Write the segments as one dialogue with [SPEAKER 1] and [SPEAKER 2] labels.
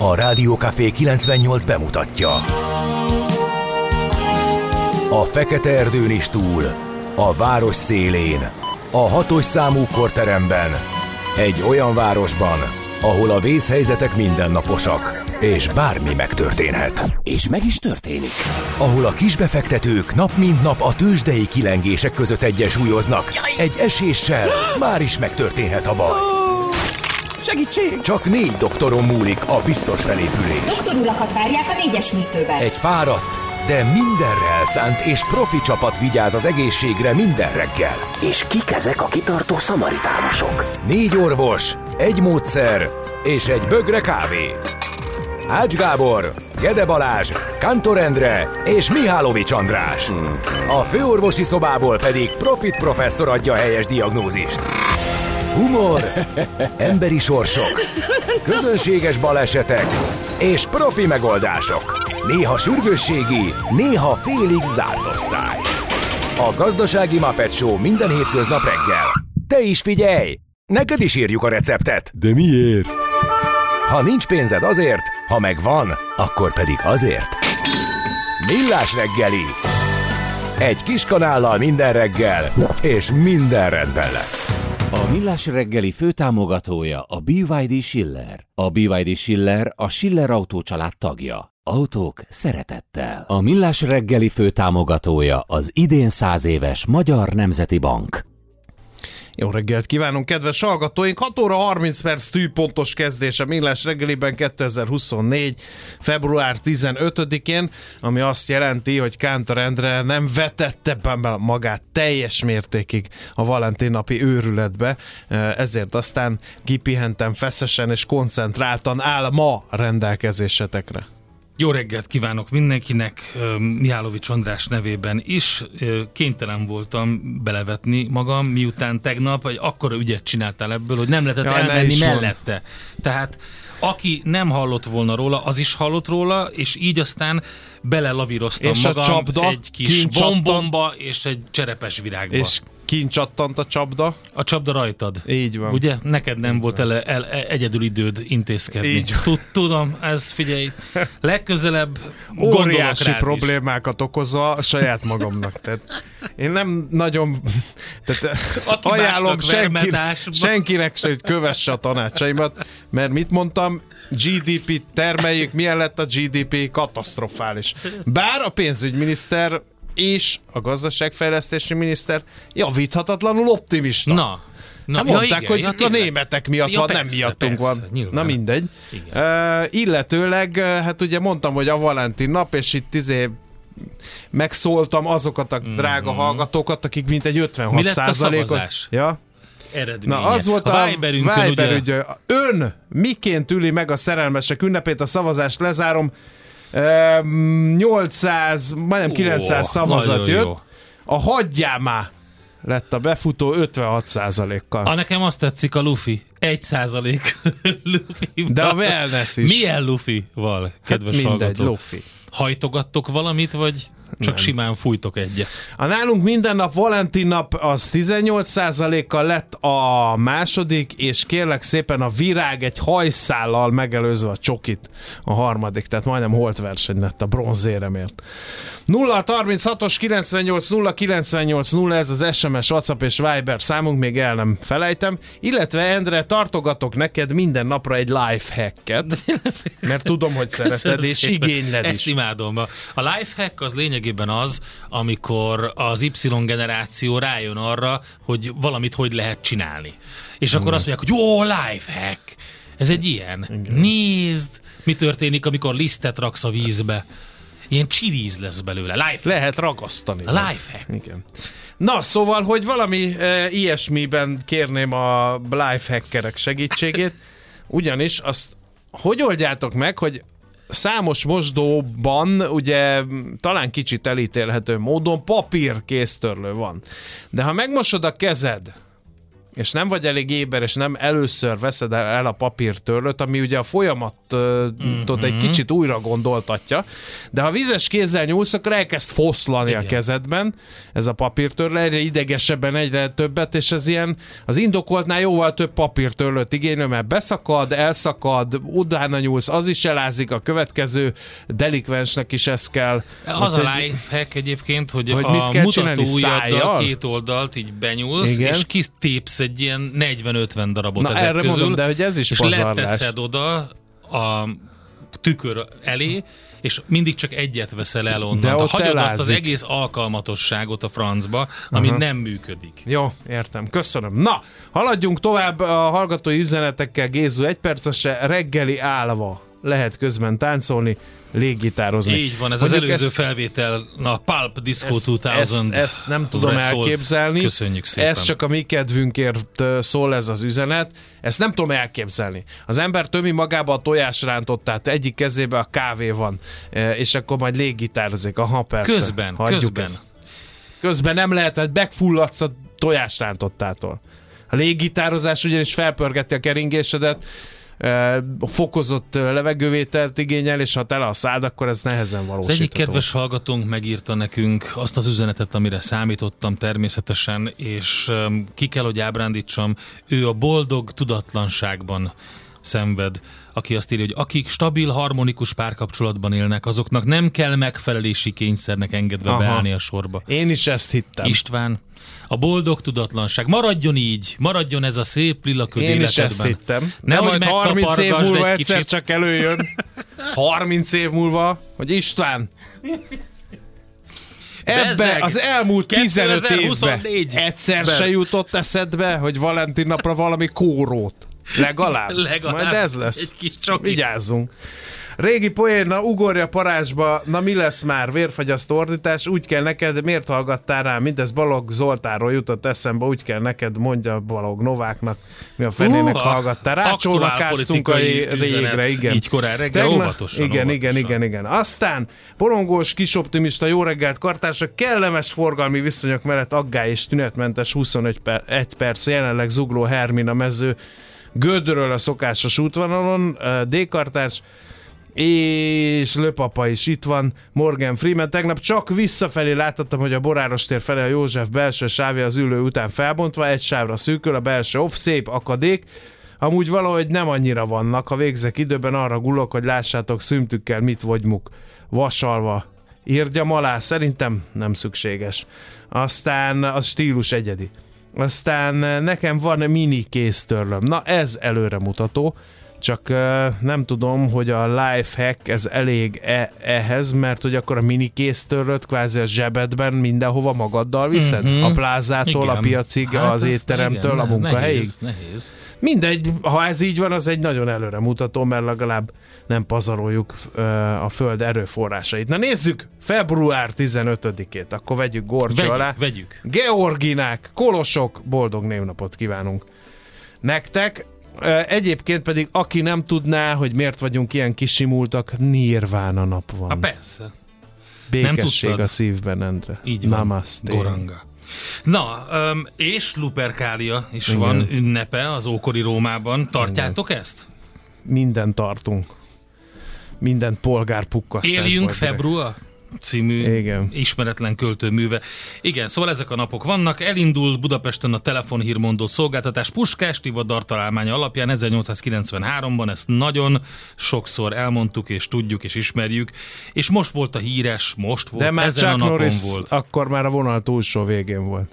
[SPEAKER 1] A Rádió Café 98 bemutatja. A fekete erdőn is túl, a város szélén, a 6-os számú korteremben, egy olyan városban, ahol a vészhelyzetek mindennaposak, és bármi megtörténhet.
[SPEAKER 2] És meg is történik.
[SPEAKER 1] Ahol a kisbefektetők nap mint nap a tőzsdei kilengések között egyensúlyoznak. Egy eséssel már is megtörténhet a baj.
[SPEAKER 2] Segítség!
[SPEAKER 1] Csak 4 doktoron múlik a biztos felépülés.
[SPEAKER 3] Doktorulakat várják a 4-es műtőben.
[SPEAKER 1] Egy fáradt, de mindenre elszánt és profi csapat vigyáz az egészségre minden reggel.
[SPEAKER 2] És kik ezek a kitartó szamaritánusok?
[SPEAKER 1] 4 orvos, egy módszer és egy bögre kávé. Ács Gábor, Gede Balázs, Kántor Endre és Mihálovics András. A főorvosi szobából pedig Profit professzor adja a helyes diagnózist. Humor, emberi sorsok, közönséges balesetek és profi megoldások. Néha sürgősségi, néha félig zárt osztály. A Gazdasági Muppet Show minden hétköznap reggel. Te is figyelj! Neked is írjuk a receptet.
[SPEAKER 4] De miért?
[SPEAKER 1] Ha nincs pénzed azért, ha megvan, akkor pedig azért. Millás reggeli. Egy kis kanállal minden reggel, és minden rendben lesz.
[SPEAKER 5] A Millás reggeli főtámogatója a BYD Schiller. A BYD Schiller a Schiller Autó család tagja. Autók szeretettel. A Millás reggeli főtámogatója az idén 100 éves Magyar Nemzeti Bank.
[SPEAKER 6] Jó reggelt kívánunk, kedves hallgatóink! 6 óra 30 perc tűpontos kezdése Millás reggeliben 2024. február 15-én, ami azt jelenti, hogy Kántor Endre nem vetette be magát teljes mértékig a Valentin napi őrületbe, ezért aztán kipihentem feszesen és koncentráltan áll ma rendelkezésetekre.
[SPEAKER 7] Jó reggelt kívánok mindenkinek, Mihálovics András nevében is. Kénytelen voltam belevetni magam, miután tegnap egy akkora ügyet csináltál ebből, hogy nem lehetett elmenni mellette. Tehát aki nem hallott volna róla, az is hallott róla, és így aztán belelavíroztam
[SPEAKER 6] és
[SPEAKER 7] magam
[SPEAKER 6] csapda,
[SPEAKER 7] egy kis bombomba és egy cserepes virágba.
[SPEAKER 6] És kint csattant a csapda?
[SPEAKER 7] A csapda rajtad.
[SPEAKER 6] Így van.
[SPEAKER 7] Ugye? Neked nem volt egyedül időd intézkedni.
[SPEAKER 6] Így
[SPEAKER 7] Tudom, ez figyelj, legközelebb
[SPEAKER 6] óriási problémákat okozva saját magamnak. Tehát én nem nagyon ajánlom senkinek, hogy kövesse a tanácsaimat, mert mit mondtam, GDP-t termeljük, milyen lett a GDP? Katasztrofális. Bár a pénzügyminiszter és a gazdaságfejlesztési miniszter javíthatatlanul optimista.
[SPEAKER 7] Na
[SPEAKER 6] mondták,
[SPEAKER 7] igen,
[SPEAKER 6] hogy a németek miatt van,
[SPEAKER 7] persze,
[SPEAKER 6] nem miattunk
[SPEAKER 7] persze,
[SPEAKER 6] van.
[SPEAKER 7] nyilván.
[SPEAKER 6] Na mindegy.
[SPEAKER 7] Illetőleg,
[SPEAKER 6] hát ugye mondtam, hogy a Valentin nap, és itt megszóltam azokat a drága hallgatókat, akik mintegy 56%-ot...
[SPEAKER 7] Mi lett a szavazás?
[SPEAKER 6] Ja?
[SPEAKER 7] Eredménye.
[SPEAKER 6] Na, az volt a Viber
[SPEAKER 7] ugye...
[SPEAKER 6] Ön miként üli meg a szerelmesek ünnepét, a szavazást lezárom. 800, majdnem 900 szavazat jött. Jó. A hagyjál már lett a befutó 56%-kal.
[SPEAKER 7] Nekem azt tetszik a Luffy. 1% Luffy.
[SPEAKER 6] De a wellness is.
[SPEAKER 7] Milyen Luffy-val, kedves hallgató?
[SPEAKER 6] Luffy.
[SPEAKER 7] Hajtogattok valamit, vagy csak
[SPEAKER 6] nem.
[SPEAKER 7] Simán fújtok egyet?
[SPEAKER 6] A nálunk minden nap Valentin nap az 18%-kal lett a második, és kérlek szépen a virág egy hajszállal megelőzve a csokit a harmadik, tehát majdnem holtverseny lett a bronzéremért. 0-36-os 98-0-98-0, ez az SMS, WhatsApp és Viber számunk, még el nem felejtem, illetve Endre, tartogatok neked minden napra egy lifehacket, mert tudom, hogy szereted, és igényled is.
[SPEAKER 7] Ezt imádom. A lifehack az lényegében az, amikor az Y generáció rájön arra, hogy valamit hogy lehet csinálni. És akkor azt mondják, hogy jó, lifehack. Ez egy ilyen. Igen. Nézd, mi történik, amikor lisztet raksz a vízbe. Ilyen csíríz lesz belőle. Lifehack.
[SPEAKER 6] Lehet ragasztani.
[SPEAKER 7] A lifehack.
[SPEAKER 6] Igen. Na, szóval, hogy valami ilyesmiben kérném a lifehackerek segítségét, ugyanis azt hogy oldjátok meg, hogy számos mosdóban ugye talán kicsit elítélhető módon papírkésztörlő van. De ha megmosod a kezed és nem vagy elég éber, és nem először veszed el a papírtörlőt, ami ugye a folyamatot egy kicsit újra gondoltatja, de ha vizes kézzel nyúlsz, akkor elkezd foszlani a kezedben ez a papírtörlő, egyre idegesebben, egyre többet, és ez ilyen az indokoltnál jóval több papírtörlőt igénylő, mert beszakad, elszakad, utána nyúlsz, az is elázik, a következő delikvensnek is ez kell.
[SPEAKER 7] Az a lifehack egyébként, hogy a
[SPEAKER 6] mutató
[SPEAKER 7] ujjaddal két oldalt így benyúlsz, igen, és kitépsz egy ilyen 40-50 darabot ezek
[SPEAKER 6] erre
[SPEAKER 7] közül,
[SPEAKER 6] mondom, de hogy ez is
[SPEAKER 7] és
[SPEAKER 6] pazarlás.
[SPEAKER 7] leteszed oda a tükör elé, és mindig csak egyet veszel el onnan. Hagyod azt az egész alkalmatosságot a francba, ami nem működik.
[SPEAKER 6] Jó, értem. Köszönöm. Na, haladjunk tovább a hallgatói üzenetekkel. Gézu, 1 percese reggeli állva lehet közben táncolni, léggitározni.
[SPEAKER 7] Így van, ez mondjuk az előző felvétel, a Pulp Disco 2000.
[SPEAKER 6] Ezt nem tudom elképzelni.
[SPEAKER 7] Köszönjük szépen.
[SPEAKER 6] Ez csak a mi kedvünkért szól ez az üzenet. Ezt nem tudom elképzelni. Az ember tömi magába a tojásrántottát, egyik kezébe a kávé van, és akkor majd léggitározik. Aha, persze. Közben nem lehet, hogy megfulladsz a tojásrántottától. A léggitározás ugyanis felpörgeti a keringésedet, fokozott levegővételt igényel, és ha tele a szád, akkor ez nehezen valósítható.
[SPEAKER 7] Az egyik kedves hallgatónk megírta nekünk azt az üzenetet, amire számítottam természetesen, és ki kell, hogy ábrándítsam, ő a boldog tudatlanságban szenved, aki azt írja, hogy akik stabil, harmonikus párkapcsolatban élnek, azoknak nem kell megfelelési kényszernek engedve beállni a sorba.
[SPEAKER 6] Én is ezt hittem.
[SPEAKER 7] István, a boldog tudatlanság. Maradjon így, maradjon ez a szép lila köd életedben.
[SPEAKER 6] Én is ezt hittem.
[SPEAKER 7] Nehogy
[SPEAKER 6] 30 év múlva
[SPEAKER 7] egy
[SPEAKER 6] egyszer csak előjön. 30 év múlva, hogy István, ebbe az elmúlt 15 évben egyszer se jutott eszedbe, hogy Valentin napra valami kórót. Legalább. Majd ez lesz.
[SPEAKER 7] Egy kis csokit.
[SPEAKER 6] Vigyázzunk. Régi poén, na ugorja parázsba, na mi lesz már, vérfagyasztó ordítás, úgy kell neked, miért hallgattál rám, mindez Balogh Zoltánról jutott eszembe, úgy kell neked, mondja Balogh Nováknak, mi a fenének hallgattál. Rácsónakáztunk a régre, igen.
[SPEAKER 7] Így korán reggel, óvatosan.
[SPEAKER 6] Igen. Aztán borongós, kisoptimista, jó reggelt kartársak, kellemes forgalmi viszonyok mellett aggály és tünetmentes 21 perc, jelenleg zugló Hermina mező, Gödről a szokásos útvonalon, D-kartárs, és Löpapa is itt van, Morgan Freeman. Tegnap csak visszafelé láthattam, hogy a Boráros tér felé a József belső sávja az ülő után felbontva, egy sávra szűkül, a belső off, szép akadék. Amúgy valahogy nem annyira vannak, ha végzek időben arra gulok, hogy lássátok szümtükkel mit vagymuk vasalva. Írjam alá, szerintem nem szükséges. Aztán a stílus egyedi. Aztán nekem van mini kéztörlöm. Na ez előremutató. Csak nem tudom, hogy a lifehack ez elég ehhez, mert hogy akkor a mini kéztörlőt kvázi a zsebedben mindenhova magaddal viszed? A plázától, igen, a piacig, az étteremtől, igen, a munkahelyig?
[SPEAKER 7] Nehéz.
[SPEAKER 6] Mindegy, ha ez így van, az egy nagyon előremutató, mert legalább nem pazaroljuk a föld erőforrásait. Na nézzük, február 15-ét, akkor vegyük górcső alá.
[SPEAKER 7] Vegyük.
[SPEAKER 6] Georginák, kolosok, boldog névnapot kívánunk nektek. Egyébként pedig, aki nem tudná, hogy miért vagyunk ilyen kisimultak, Nirvana nap van.
[SPEAKER 7] Ha persze.
[SPEAKER 6] Békesség a szívben, Endre.
[SPEAKER 7] Így van.
[SPEAKER 6] Namaste.
[SPEAKER 7] Goranga. Na, és Lupercalia is van ünnepe az ókori Rómában. Tartjátok ezt?
[SPEAKER 6] Minden tartunk. Minden polgárpukkasztás.
[SPEAKER 7] Éljünk február című ismeretlen költőműve. Igen, szóval ezek a napok vannak. Elindul Budapesten a telefonhírmondó szolgáltatás Puskás Tivadar találmánya alapján 1893-ban, ezt nagyon sokszor elmondtuk, és tudjuk, és ismerjük, és most volt a híres,
[SPEAKER 6] de már
[SPEAKER 7] ezen
[SPEAKER 6] Chuck
[SPEAKER 7] a napon
[SPEAKER 6] Norris
[SPEAKER 7] volt.
[SPEAKER 6] Akkor már a vonal túlsó végén volt.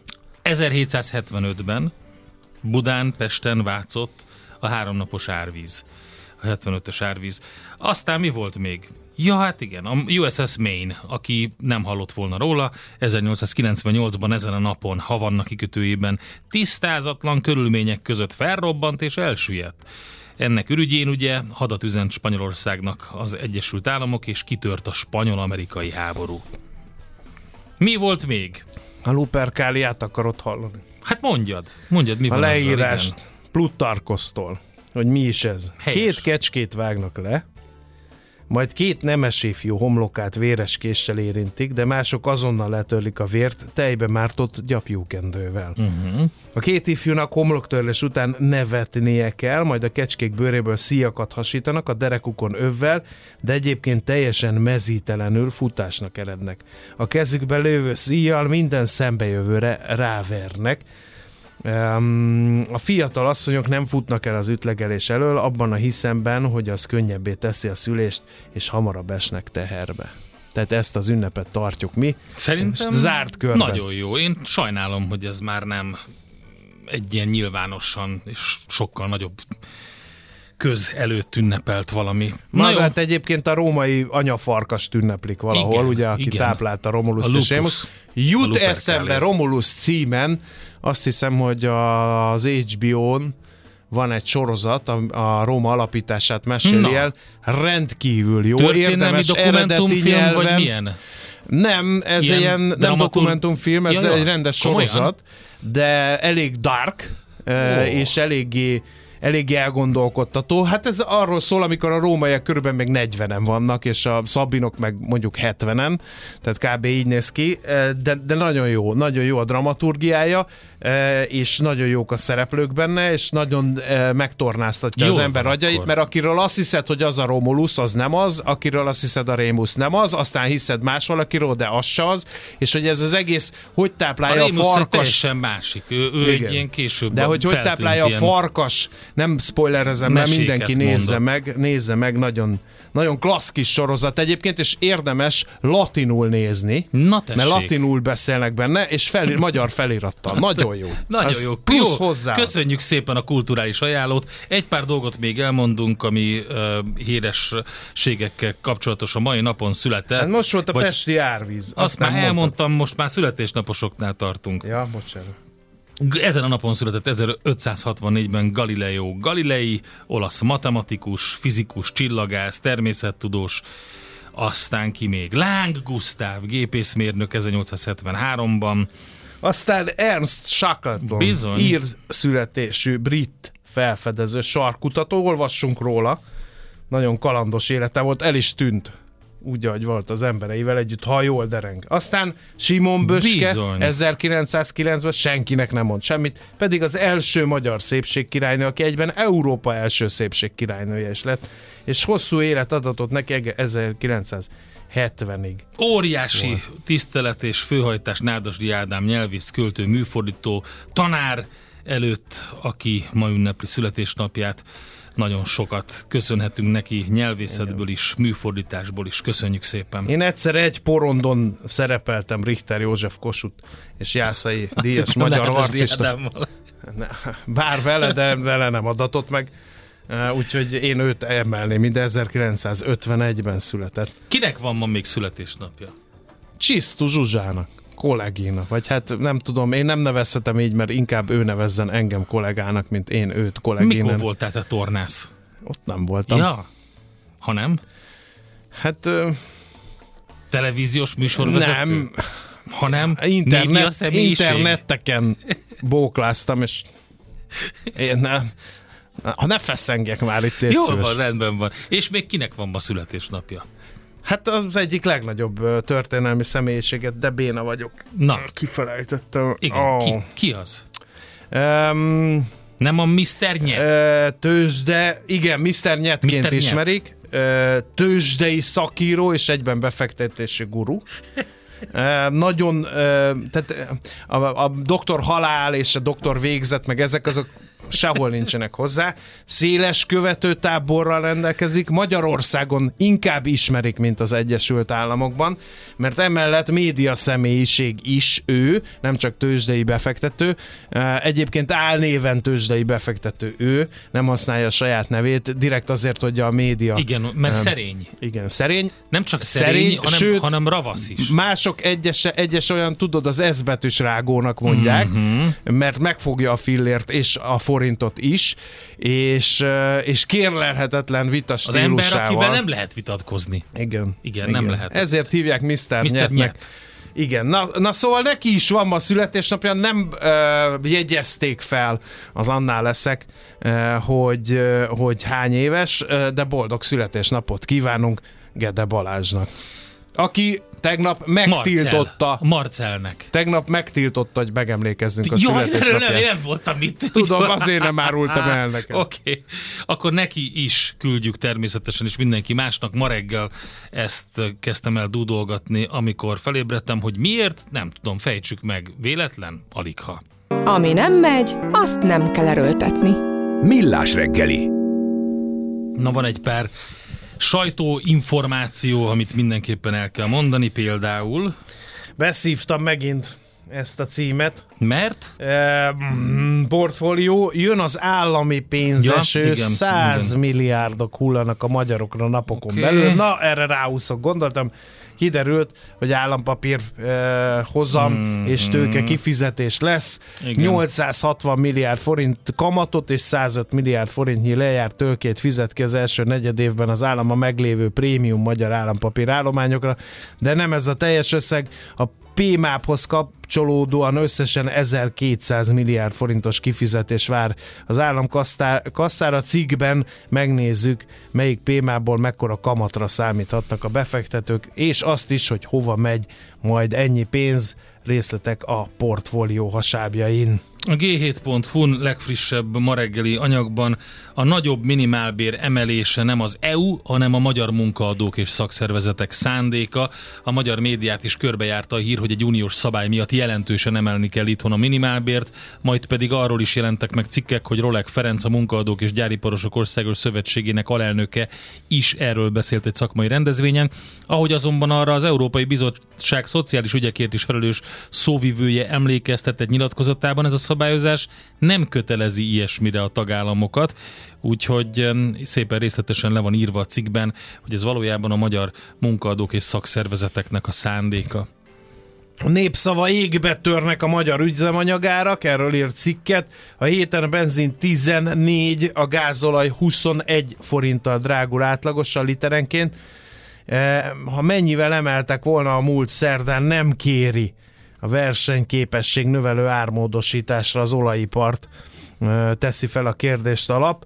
[SPEAKER 7] 1775-ben Budán, Pesten vácott a 3 napos árvíz. A 75-ös árvíz. Aztán mi volt még? Ja, hát igen, a USS Maine, aki nem hallott volna róla, 1898-ban ezen a napon Havanna kikötőjében tisztázatlan körülmények között felrobbant és elsüllyedt. Ennek ürügyén ugye hadat üzent Spanyolországnak az Egyesült Államok, és kitört a spanyol-amerikai háború. Mi volt még?
[SPEAKER 6] A Lupercaliát akarod hallani?
[SPEAKER 7] Hát mondjad, mi van
[SPEAKER 6] a leírást Plutarkosztól, hogy mi is ez.
[SPEAKER 7] Helyes.
[SPEAKER 6] 2 kecskét vágnak le, majd 2 nemes ifjú homlokát véres késsel érintik, de mások azonnal letörlik a vért tejbe mártott gyapjúkendővel. A 2 ifjúnak homloktörlés után nevetnie kell, majd a kecskék bőréből szíjakat hasítanak a derekukon övvel, de egyébként teljesen mezítelenül futásnak erednek. A kezükbe lévő szíjjal minden szembejövőre rávernek. A fiatal asszonyok nem futnak el az ütlegelés elől, abban a hiszemben, hogy az könnyebbé teszi a szülést, és hamarabb esnek teherbe. Tehát ezt az ünnepet tartjuk mi.
[SPEAKER 7] Szerintem
[SPEAKER 6] zárt körben.
[SPEAKER 7] Nagyon jó. Én sajnálom, hogy ez már nem egy ilyen nyilvánosan és sokkal nagyobb köz előtt ünnepelt valami.
[SPEAKER 6] Hát egyébként a római anyafarkast ünneplik valahol,
[SPEAKER 7] igen,
[SPEAKER 6] ugye, aki táplálta Romuluszt és Rémuszt. Jut eszembe Romulus címen, azt hiszem, hogy az HBO-n van egy sorozat, a Róma alapítását meséli el, rendkívül jó, érdemes eredeti nyelven.
[SPEAKER 7] Vagy milyen?
[SPEAKER 6] Nem, ez ilyen nem dokumentumfilm, ez egy rendes sorozat, de elég dark, és eléggé elgondolkodtató. Hát ez arról szól, amikor a rómaiak körülbelül még 40-en vannak, és a szabinok meg mondjuk 70-en, tehát kb. Így néz ki, de nagyon jó a dramaturgiája, és nagyon jók a szereplők benne, és nagyon megtornáztatja az ember agyait, mert akiről azt hiszed, hogy az a Romulus, az nem az, akiről azt hiszed a Rémus nem az, aztán hiszed más valakiről, de az se az, és hogy ez az egész, hogy táplálja a farkas...
[SPEAKER 7] teljesen másik, ő egy ilyen később
[SPEAKER 6] de hogy táplálja a farkas, nem spoilerezem, mert mindenki nézze meg, nagyon klassz kis sorozat egyébként, és érdemes latinul nézni, mert latinul beszélnek benne, és magyar felirattal. Nagyon jó.
[SPEAKER 7] Nagyon jó.
[SPEAKER 6] Plusz hozzá.
[SPEAKER 7] Köszönjük szépen a kulturális ajánlót. Egy pár dolgot még elmondunk, ami hírességekkel kapcsolatos a mai napon született.
[SPEAKER 6] Hát most volt a pesti árvíz.
[SPEAKER 7] Azt már elmondtam, most már születésnaposoknál tartunk.
[SPEAKER 6] Ja, bocsánat.
[SPEAKER 7] Ezen a napon született 1564-ben Galileo Galilei, olasz matematikus, fizikus, csillagász, természettudós, aztán ki még? Láng Gusztáv, gépészmérnök 1873-ban.
[SPEAKER 6] Aztán Ernst Shackleton, ír születésű brit felfedező sarkkutató, olvassunk róla, nagyon kalandos élete volt, el is tűnt. Úgy, ahogy volt az embereivel együtt, ha jól dereng. Aztán Simon Böske 1909-ben senkinek nem mond semmit, pedig az első magyar szépségkirálynő, aki egyben Európa első szépségkirálynője is lett, és hosszú élet adatot neki 1970-ig.
[SPEAKER 7] Óriási tisztelet és főhajtás Nádasdy Ádám nyelvész, költő, műfordító, tanár előtt, aki ma ünnepli születésnapját. Nagyon sokat köszönhetünk neki nyelvészetből is, műfordításból is. Köszönjük szépen.
[SPEAKER 6] Én egyszer egy porondon szerepeltem Richter József Kossuth és Jászai díjas magyar artista. Bár vele, de vele nem adatott meg. Úgyhogy én őt emelném, de 1951-ben született.
[SPEAKER 7] Kinek van ma még születésnapja?
[SPEAKER 6] Csisztu Zsuzsának. Kollégina, vagy hát nem tudom, én nem nevezhetem így, mert inkább ő nevezzen engem kollégának, mint én őt kolléginának.
[SPEAKER 7] Mikor voltál te tornász?
[SPEAKER 6] Ott nem voltam.
[SPEAKER 7] Ja, ha nem?
[SPEAKER 6] Hát...
[SPEAKER 7] televíziós műsorvezető?
[SPEAKER 6] Nem.
[SPEAKER 7] Ha nem? Média személyiség?
[SPEAKER 6] Interneteken bókláztam, és én nem... Ha ne fesszengjek már itt,
[SPEAKER 7] Jól szíves. Van, rendben van. És még kinek van ma születésnapja?
[SPEAKER 6] Hát az egyik legnagyobb történelmi személyiséget, de béna vagyok.
[SPEAKER 7] Na.
[SPEAKER 6] Kifelejtettem.
[SPEAKER 7] Igen, ki az? Nem a Mr. Nyet?
[SPEAKER 6] Tőzsde, igen, Mr. Nyetként ismerik. Tőzsdei szakíró és egyben befektetési guru. Nagyon, tehát a doktor halál és a doktor végzet, meg ezek azok sehol nincsenek hozzá. Széles követőtáborral rendelkezik. Magyarországon inkább ismerik, mint az Egyesült Államokban, mert emellett média személyiség is ő, nem csak tőzsdei befektető. Egyébként álnéven tőzsdei befektető ő, nem használja a saját nevét, direkt azért, hogy a média...
[SPEAKER 7] Igen, mert szerény.
[SPEAKER 6] Igen, szerény.
[SPEAKER 7] Nem csak szerény, hanem ravasz is.
[SPEAKER 6] Mások egyes olyan, tudod, az S betűs rágónak mondják, mert megfogja a fillért és a forintot is, és kérlelhetetlen vita stílusával.
[SPEAKER 7] Az ember, akivel nem lehet vitatkozni.
[SPEAKER 6] Igen,
[SPEAKER 7] nem lehet.
[SPEAKER 6] Ezért hívják Mr. Nyetnek. Igen, na szóval neki is van ma születésnapja, nem jegyezték fel az Annál leszek, hogy hány éves, de boldog születésnapot kívánunk Gede Balázsnak, aki tegnap megtiltotta.
[SPEAKER 7] Marcelnek.
[SPEAKER 6] Tegnap megtiltotta, hogy megemlékezzünk a születésnapján.
[SPEAKER 7] Nem voltam itt.
[SPEAKER 6] Tudom, azért nem árultam el neked.
[SPEAKER 7] Oké. Akkor neki is küldjük természetesen, és mindenki másnak. Ma reggel ezt kezdtem el dúdolgatni, amikor felébredtem, hogy miért, nem tudom, fejtsük meg. Véletlen? Aligha.
[SPEAKER 4] Ami nem megy, azt nem kell erőltetni.
[SPEAKER 1] Millás reggeli.
[SPEAKER 7] Na, van egy pár sajtóinformáció, amit mindenképpen el kell mondani, például...
[SPEAKER 6] Beszívtam megint ezt a címet.
[SPEAKER 7] Mert?
[SPEAKER 6] Portfólió, jön az állami pénzeső,
[SPEAKER 7] igen,
[SPEAKER 6] 100
[SPEAKER 7] igen.
[SPEAKER 6] milliárdok hullanak a magyarokra napokon belül. Na, erre ráúszok, gondoltam. Kiderült, hogy állampapír hozam és tőke kifizetés lesz.
[SPEAKER 7] Igen.
[SPEAKER 6] 860 milliárd forint kamatot és 105 milliárd forintnyi lejárt tőkét fizet ki az első negyedévben az állam a meglévő prémium magyar állampapír állományokra, de nem ez a teljes összeg. A PMAP-hoz kapcsolódóan összesen 1200 milliárd forintos kifizetés vár az állam kasszára. Cikkben megnézzük, melyik PMAP-ból mekkora kamatra számíthatnak a befektetők, és azt is, hogy hova megy majd ennyi pénz, részletek a portfólió hasábjain.
[SPEAKER 7] A G7.hu-n legfrissebb ma reggeli anyagban a nagyobb minimálbér emelése nem az EU, hanem a magyar munkaadók és szakszervezetek szándéka. A magyar médiát is körbejárta a hír, hogy egy uniós szabály miatt jelentősen emelni kell itthon a minimálbért, majd pedig arról is jelentek meg cikkek, hogy Rolek Ferenc, a Munkaadók és Gyáriparosok Országos Szövetségének alelnöke is erről beszélt egy szakmai rendezvényen, ahogy azonban arra az Európai Bizottság szociális ügyekért is felelős szóvivője emlékeztetett nyilatkozatában, ez a szabályozás nem kötelezi ilyesmire a tagállamokat, úgyhogy szépen részletesen le van írva a cikkben, hogy ez valójában a magyar munkaadók és szakszervezeteknek a szándéka.
[SPEAKER 6] A Népszava égbe törnek a magyar üzemanyagárak, erről írt cikket. A héten a benzin 14, a gázolaj 21 forinttal drágul átlagosan literenként. Ha mennyivel emeltek volna a múlt szerdán, nem kéri a versenyképesség növelő ármódosításra az olajipart, teszi fel a kérdést a lap,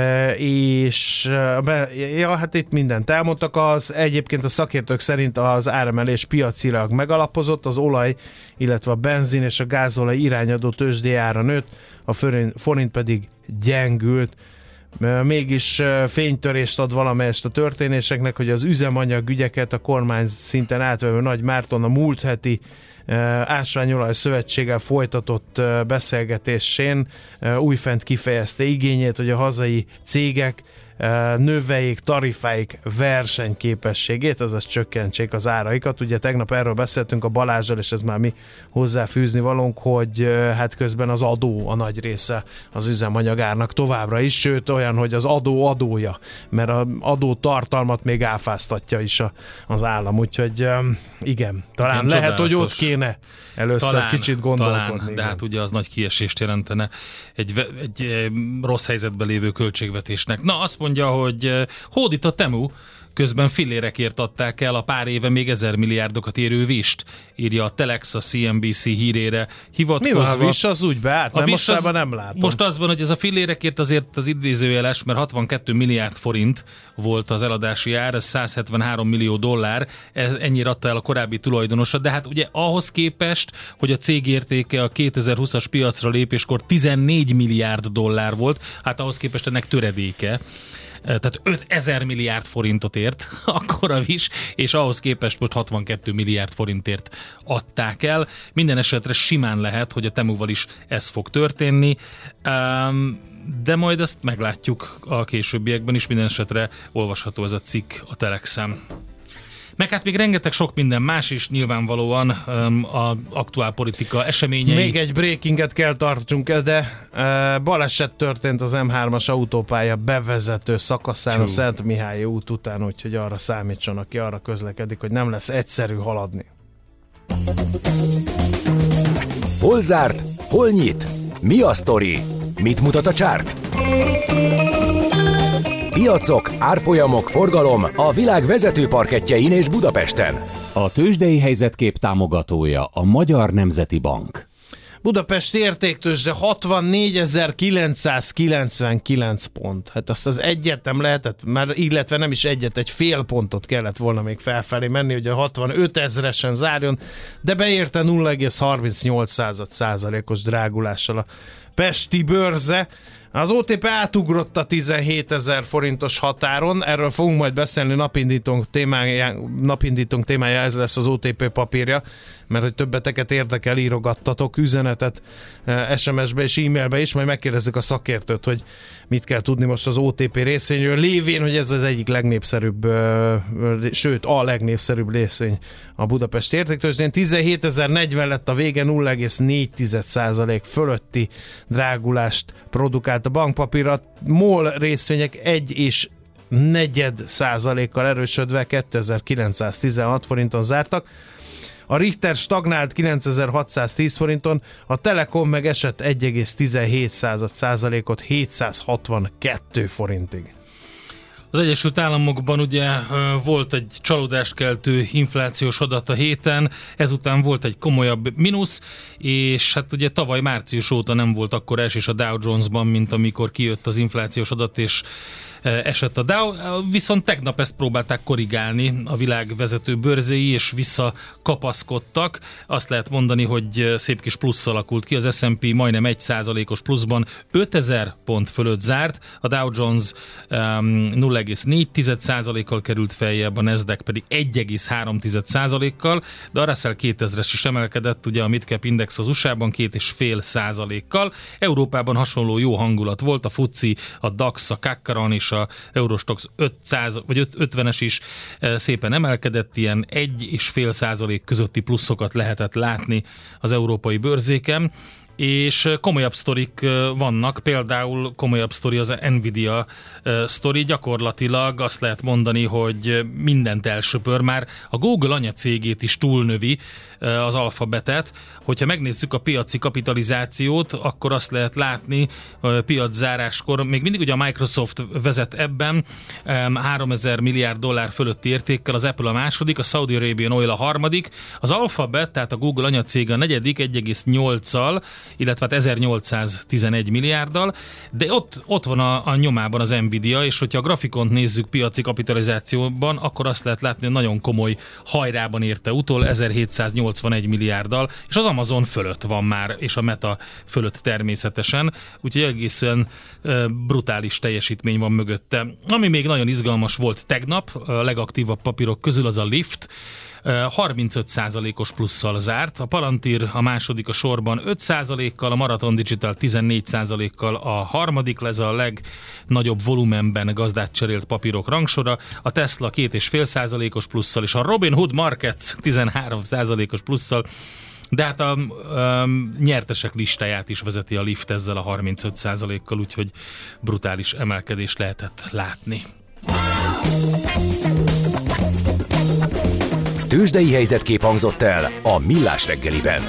[SPEAKER 6] és hát itt mindent elmondtak. Egyébként a szakértők szerint az áremelés piacilag megalapozott, az olaj, illetve a benzin és a gázolaj irányadó tőzsdei ára nőtt, a forint pedig gyengült. Mégis fénytörést ad valamelyest a történéseknek, hogy az üzemanyagügyeket a kormány szinten átvevő Nagy Márton a múlt heti Ásványolaj Szövetséggel folytatott beszélgetésén újfent kifejezte igényét, hogy a hazai cégek növeljék tarifáik versenyképességét, azaz csökkentsék az áraikat. Ugye tegnap erről beszéltünk a Balázsral, és ez már mi hozzáfűzni valónk, hogy hát közben az adó a nagy része az üzemanyagárnak továbbra is, sőt olyan, hogy az adó adója, mert az adó tartalmat még áfáztatja is az állam, úgyhogy igen, talán
[SPEAKER 7] igen,
[SPEAKER 6] lehet, hogy ott kéne először kicsit gondolkodni.
[SPEAKER 7] Talán, de hát ugye az nagy kiesést jelentene egy rossz helyzetben lévő költségvetésnek. Na, azt mondja, hogy hódít a Temu, közben fillérekért adták el a pár éve még 1000 milliárdokat érő vist, írja a Telex a CNBC hírére hivatkozva.
[SPEAKER 6] Mi van a vis az úgy beállt? Mert mostában nem látom.
[SPEAKER 7] Most az van, hogy ez a fillérekért azért az idézőjeles, mert 62 milliárd forint volt az eladási ár, ez 173 millió dollár, ennyire adta el a korábbi tulajdonosa, de hát ugye ahhoz képest, hogy a cég értéke a 2020-as piacra lépéskor 14 milliárd dollár volt, hát ahhoz képest ennek töredéke. Tehát 5000 milliárd forintot ért akkora is, és ahhoz képest most 62 milliárd forintért adták el. Minden esetre simán lehet, hogy a Temuval is ez fog történni, de majd ezt meglátjuk a későbbiekben is. Minden esetre olvasható ez a cikk a Telexen. Meg hát még rengeteg sok minden más is nyilvánvalóan az aktuál politika eseményei.
[SPEAKER 6] Még egy breakinget kell tartsunk, de baleset történt az M3-as autópálya bevezető szakaszán a Szent Mihályi út után, úgyhogy arra számítson, aki arra közlekedik, hogy nem lesz egyszerű haladni.
[SPEAKER 1] Hol zárt? Hol nyit? Mi a sztori? Mit mutat a csárt? Piacok, árfolyamok, forgalom a világ vezető parkettjein és Budapesten.
[SPEAKER 5] A tőzsdei helyzetkép támogatója a Magyar Nemzeti Bank.
[SPEAKER 6] Budapesti értéktőzsde 64.999 pont. Hát azt az egyet nem lehetett, már illetve nem is egyet, egy fél pontot kellett volna még felfelé menni, hogy a 65 000-esen zárjon, de beérte 0,38%-os drágulással a pesti bőrze. Az OTP átugrott a 17 000 forintos határon, erről fogunk majd beszélni, napindítónk témája ez lesz az OTP papírja, mert hogy többeteket érdekel, írogattatok üzenetet SMS-be és e-mailbe is, majd megkérdezzük a szakértőt, hogy mit kell tudni most az OTP részvényről, lévén, hogy ez az egyik legnépszerűbb, sőt a legnépszerűbb részvény a Budapesti értéktőzsdén. 17.040 lett a vége, 0,4% fölötti drágulást produkált a bankpapír. A MOL részvények 1,4%-kal erősödve 2916 forinton zártak. A Richter stagnált 9610 forinton, a Telekom meg esett 1,17%-ot 762 forintig.
[SPEAKER 7] Az Egyesült Államokban ugye volt egy csalódást keltő inflációs adat a héten, ezután volt egy komolyabb mínusz, és hát ugye tavaly március óta nem volt akkor esés a Dow Jonesban, mint amikor kijött az inflációs adat, és esett a Dow, viszont tegnap ezt próbálták korrigálni a világ vezető bőrzéi, és visszakapaszkodtak. Azt lehet mondani, hogy szép kis plusz alakult ki, az S&P majdnem 1%-os pluszban 5000 pont fölött zárt, a Dow Jones 0,4%-kal került feljebb, a Nasdaq pedig 1,3%-kal, de a Russell 2000-es is emelkedett, ugye a Midcap Index az USA-ban 2,5%-kal. Európában hasonló jó hangulat volt, a FTSE, a DAX, a CAC és a Eurostoxx 500 vagy 50-es is szépen emelkedett, ilyen 1,5% közötti pluszokat lehetett látni az európai bőrzéken, és komolyabb sztorik vannak, például komolyabb sztori az Nvidia sztori, gyakorlatilag azt lehet mondani, hogy mindent elsöpör, már a Google anyacégét is túlnövi, az Alphabetet. Hogyha megnézzük a piaci kapitalizációt, akkor azt lehet látni piaczáráskor, még mindig ugye a Microsoft vezet ebben, 3000 milliárd dollár fölötti értékkel, az Apple a második, a Saudi Arabian Oil a harmadik, az Alphabet, tehát a Google anyacég a negyedik 1,8-al, illetve hát 1811 milliárddal, de ott van a nyomában az Nvidia, és hogyha a grafikont nézzük piaci kapitalizációban, akkor azt lehet látni, hogy nagyon komoly hajrában érte utol, 1781 milliárddal, és az Amazon fölött van már, és a Meta fölött természetesen, úgyhogy egészen brutális teljesítmény van mögötte. Ami még nagyon izgalmas volt tegnap, a legaktívabb papírok közül az a Lyft, 35%-os plusszal zárt, a Palantir a második a sorban 5%-kal, a Marathon Digital 14%-kal a harmadik, ez a legnagyobb volumenben gazdát cserélt papírok rangsora, a Tesla 2,5%-os plusszal, és a Robinhood Markets 13%-os plusszal, de hát a nyertesek listáját is vezeti a Lyft ezzel a 35%-kal, úgyhogy brutális emelkedést lehetett látni.
[SPEAKER 1] Tőzsdei helyzetkép hangzott el a Millás reggeliben.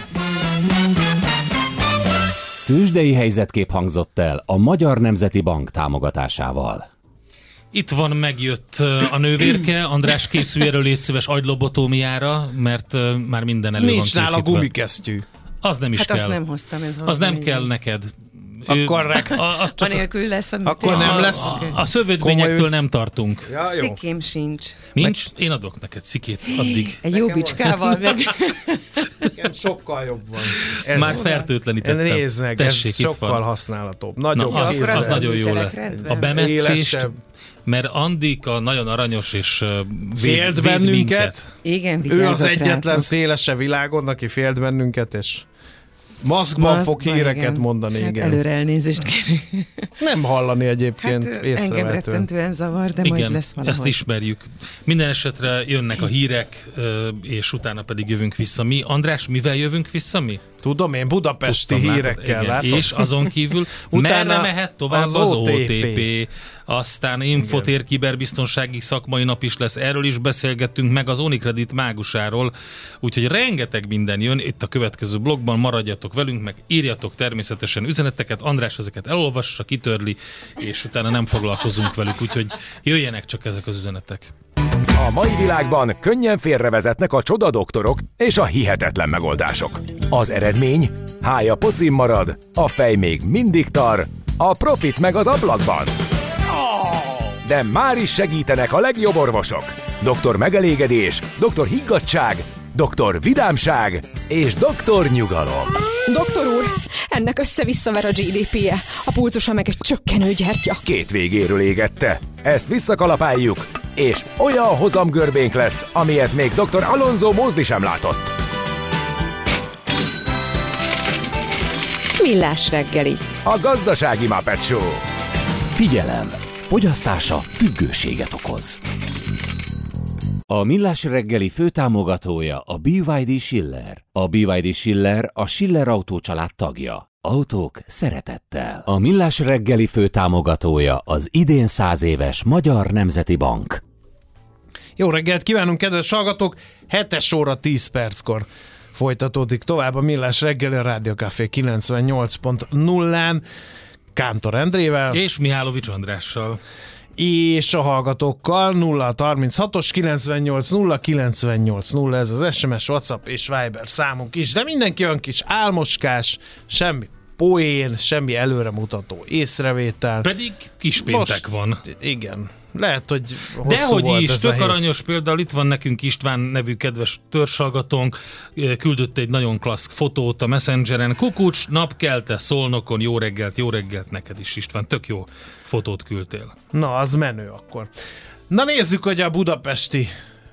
[SPEAKER 5] Tőzsdei helyzetkép hangzott el a Magyar Nemzeti Bank támogatásával.
[SPEAKER 7] Itt van, megjött a nővérke. András, készülj erről, légy szíves, agylobotómiára, mert már minden elő van készítve.
[SPEAKER 6] Nincs nála gumikesztyű.
[SPEAKER 7] Az nem is
[SPEAKER 8] hát
[SPEAKER 7] kell.
[SPEAKER 8] azt nem hoztam, ez
[SPEAKER 7] az nem kell neked.
[SPEAKER 6] Akkor
[SPEAKER 8] anélkül lesz, amit
[SPEAKER 6] akkor nem lesz.
[SPEAKER 7] A szövődményektől nem tartunk.
[SPEAKER 6] Ja,
[SPEAKER 8] szikém sincs.
[SPEAKER 7] Nincs? Én adok neked szikét addig.
[SPEAKER 8] Egy jó bicskával meg.
[SPEAKER 6] Nekem sokkal jobb van. Ez
[SPEAKER 7] már fertőtlenítettem.
[SPEAKER 6] Nézd meg, ez sokkal használhatóbb. Nagyobb.
[SPEAKER 7] Az nagyon jó lett. A bemetszést, mert Andika nagyon aranyos és
[SPEAKER 6] félt bennünket.
[SPEAKER 8] Igen,
[SPEAKER 6] ő az egyetlen szélese világon, aki félt bennünket, és maszkban fog híreket mondani.
[SPEAKER 8] Hát
[SPEAKER 6] igen.
[SPEAKER 8] előre elnézést kérünk.
[SPEAKER 6] Nem hallani egyébként észrevehetően.
[SPEAKER 8] Engem rettentően zavar, de
[SPEAKER 7] igen,
[SPEAKER 8] majd lesz valahogy.
[SPEAKER 7] Ezt ismerjük. Minden esetre jönnek a hírek, és utána pedig jövünk vissza mi. András, mivel jövünk vissza mi?
[SPEAKER 6] Tudom én, budapesti hírekkel, látod?
[SPEAKER 7] És azon kívül merre mehet tovább az OTP. Aztán Infotér kiberbiztonsági szakmai nap is lesz, erről is beszélgettünk, meg az Unicredit mágusáról, úgyhogy rengeteg minden jön itt a következő blogban, maradjatok velünk, meg írjatok természetesen üzeneteket, András ezeket elolvassa, kitörli, és utána nem foglalkozunk velük, úgyhogy jöjjenek csak ezek az üzenetek.
[SPEAKER 1] A mai világban könnyen félrevezetnek a csodadoktorok és a hihetetlen megoldások. Az eredmény? Hája pocim marad, a fej még mindig tar, a profit meg az ablakban. De már is segítenek a legjobb orvosok. Doktor Megelégedés, Doktor Higgadtság, Doktor Vidámság és Doktor Nyugalom.
[SPEAKER 4] Doktor úr, ennek össze-visszaver a GDP-je, a pulzusa meg egy csökkenő gyertya.
[SPEAKER 1] Két végéről égette. Ezt visszakalapáljuk, és olyan hozamgörbénk lesz, amilyet még Dr. Alonso Mózdi sem látott.
[SPEAKER 4] Millás reggeli.
[SPEAKER 1] A gazdasági Muppet Show.
[SPEAKER 2] Figyelem! Fogyasztása függőséget okoz.
[SPEAKER 5] A Millás reggeli főtámogatója a BYD Schiller. A BYD Schiller a Schiller Autó család tagja. Autók szeretettel. A Millás reggeli főtámogatója az idén 100 éves Magyar Nemzeti Bank.
[SPEAKER 6] Jó reggelt kívánunk, kedves hallgatók! 7 óra 10 perckor folytatódik tovább a Millás reggeli a Rádió Café 98.0-án Kántor Endrével
[SPEAKER 7] és Mihálovics Andrással.
[SPEAKER 6] És a hallgatókkal 0-36-os 98-0-98-0, ez az SMS, WhatsApp és Viber számunk is, de mindenki olyan kis álmoskás, semmi poén, semmi előremutató észrevétel.
[SPEAKER 7] Pedig kispéntek van.
[SPEAKER 6] Igen. Lehet, hogy hosszú
[SPEAKER 7] dehogy
[SPEAKER 6] volt
[SPEAKER 7] is,
[SPEAKER 6] ez a
[SPEAKER 7] tök
[SPEAKER 6] hét.
[SPEAKER 7] aranyos, például itt van nekünk István nevű kedves törzshallgatónk, küldött egy nagyon klassz fotót a Messengeren. Kukucs, napkelte, Szolnokon, jó reggelt neked is, István, tök jó fotót küldtél.
[SPEAKER 6] Na, az menő akkor. Na nézzük, hogy a budapesti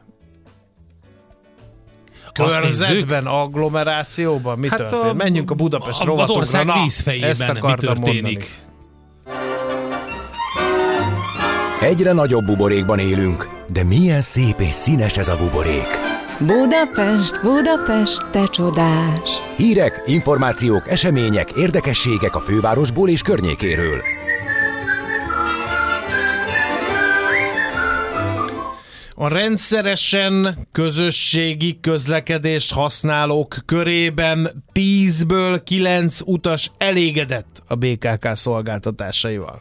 [SPEAKER 6] körzetben, agglomerációban mi történt. Menjünk a Budapest rovatokra.
[SPEAKER 7] Az ország
[SPEAKER 6] Na,
[SPEAKER 7] vízfejében
[SPEAKER 6] ezt
[SPEAKER 7] mi
[SPEAKER 6] akartam
[SPEAKER 7] történik.
[SPEAKER 6] mondani.
[SPEAKER 1] Egyre nagyobb buborékban élünk, de milyen szép és színes ez a buborék.
[SPEAKER 4] Budapest, Budapest, te csodás!
[SPEAKER 1] Hírek, információk, események, érdekességek a fővárosból és környékéről.
[SPEAKER 6] A rendszeresen közösségi közlekedést használók körében 10-ből 9 utas elégedett a BKK szolgáltatásaival.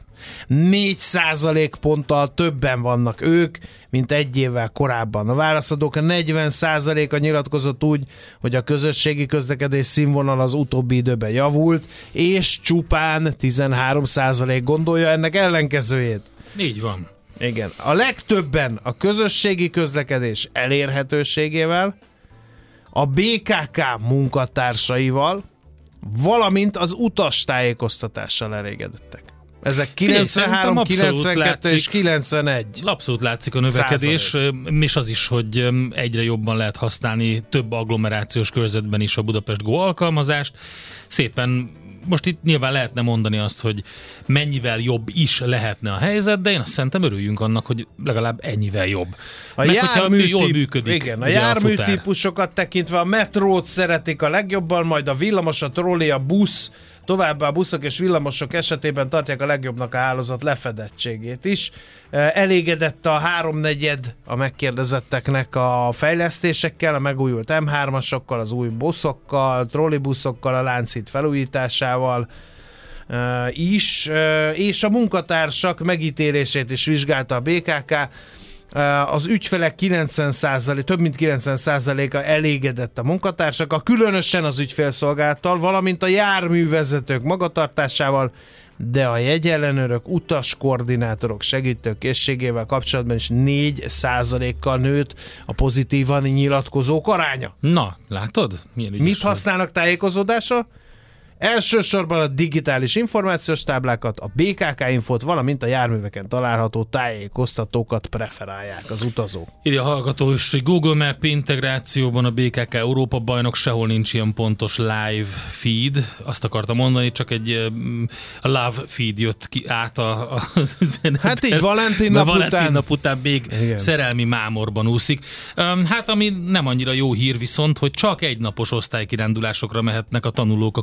[SPEAKER 6] 4% ponttal többen vannak ők, mint egy évvel korábban. A válaszadók 40%-a nyilatkozott úgy, hogy a közösségi közlekedés színvonal az utóbbi időben javult, és csupán 13% gondolja ennek ellenkezőjét.
[SPEAKER 7] Így van.
[SPEAKER 6] Igen. A legtöbben a közösségi közlekedés elérhetőségével, a BKK munkatársaival, valamint az utastájékoztatással elégedettek. Ezek 93, 92 és 91.
[SPEAKER 7] Abszolút látszik a növekedés, és az is, hogy egyre jobban lehet használni több agglomerációs körzetben is a Budapest Go alkalmazást. Szépen most itt nyilván lehetne mondani azt, hogy mennyivel jobb is lehetne a helyzet, de én azt szerintem örüljünk annak, hogy legalább ennyivel jobb. Jól működik.
[SPEAKER 6] Igen, a járműtípusokat tekintve a metrót szeretik a legjobban, majd a villamos, a trolli, a busz, továbbá a buszok és villamosok esetében tartják a legjobbnak a hálózat lefedettségét is. Elégedett a 3/4 a megkérdezetteknek a fejlesztésekkel, a megújult M3-asokkal, az új buszokkal, trollibuszokkal, a Lánchíd felújításával is, és a munkatársak megítélését is vizsgálta a BKK. Az ügyfelek 90%, több mint 90%-a elégedett a munkatársakkal, különösen az ügyfélszolgálattal, valamint a járművezetők magatartásával, de a jegyellenőrök, utaskoordinátorok segítőkészségével kapcsolatban is 4%-kal nőtt a pozitívan nyilatkozók aránya.
[SPEAKER 7] Na, látod?
[SPEAKER 6] Mit használnak tájékozódásra? Elsősorban a digitális információs táblákat, a BKK infót, valamint a járműveken található tájékoztatókat preferálják az utazók.
[SPEAKER 7] Írja a hallgató is, hogy Google Map integrációban a BKK Európa bajnok, sehol nincs ilyen pontos live feed. Azt akartam mondani, csak egy a love feed jött ki át a
[SPEAKER 6] hát így Valentin
[SPEAKER 7] nap után még igen. Szerelmi mámorban úszik. Hát ami nem annyira jó hír viszont, hogy csak egynapos osztálykirándulásokra mehetnek a tanulók a külső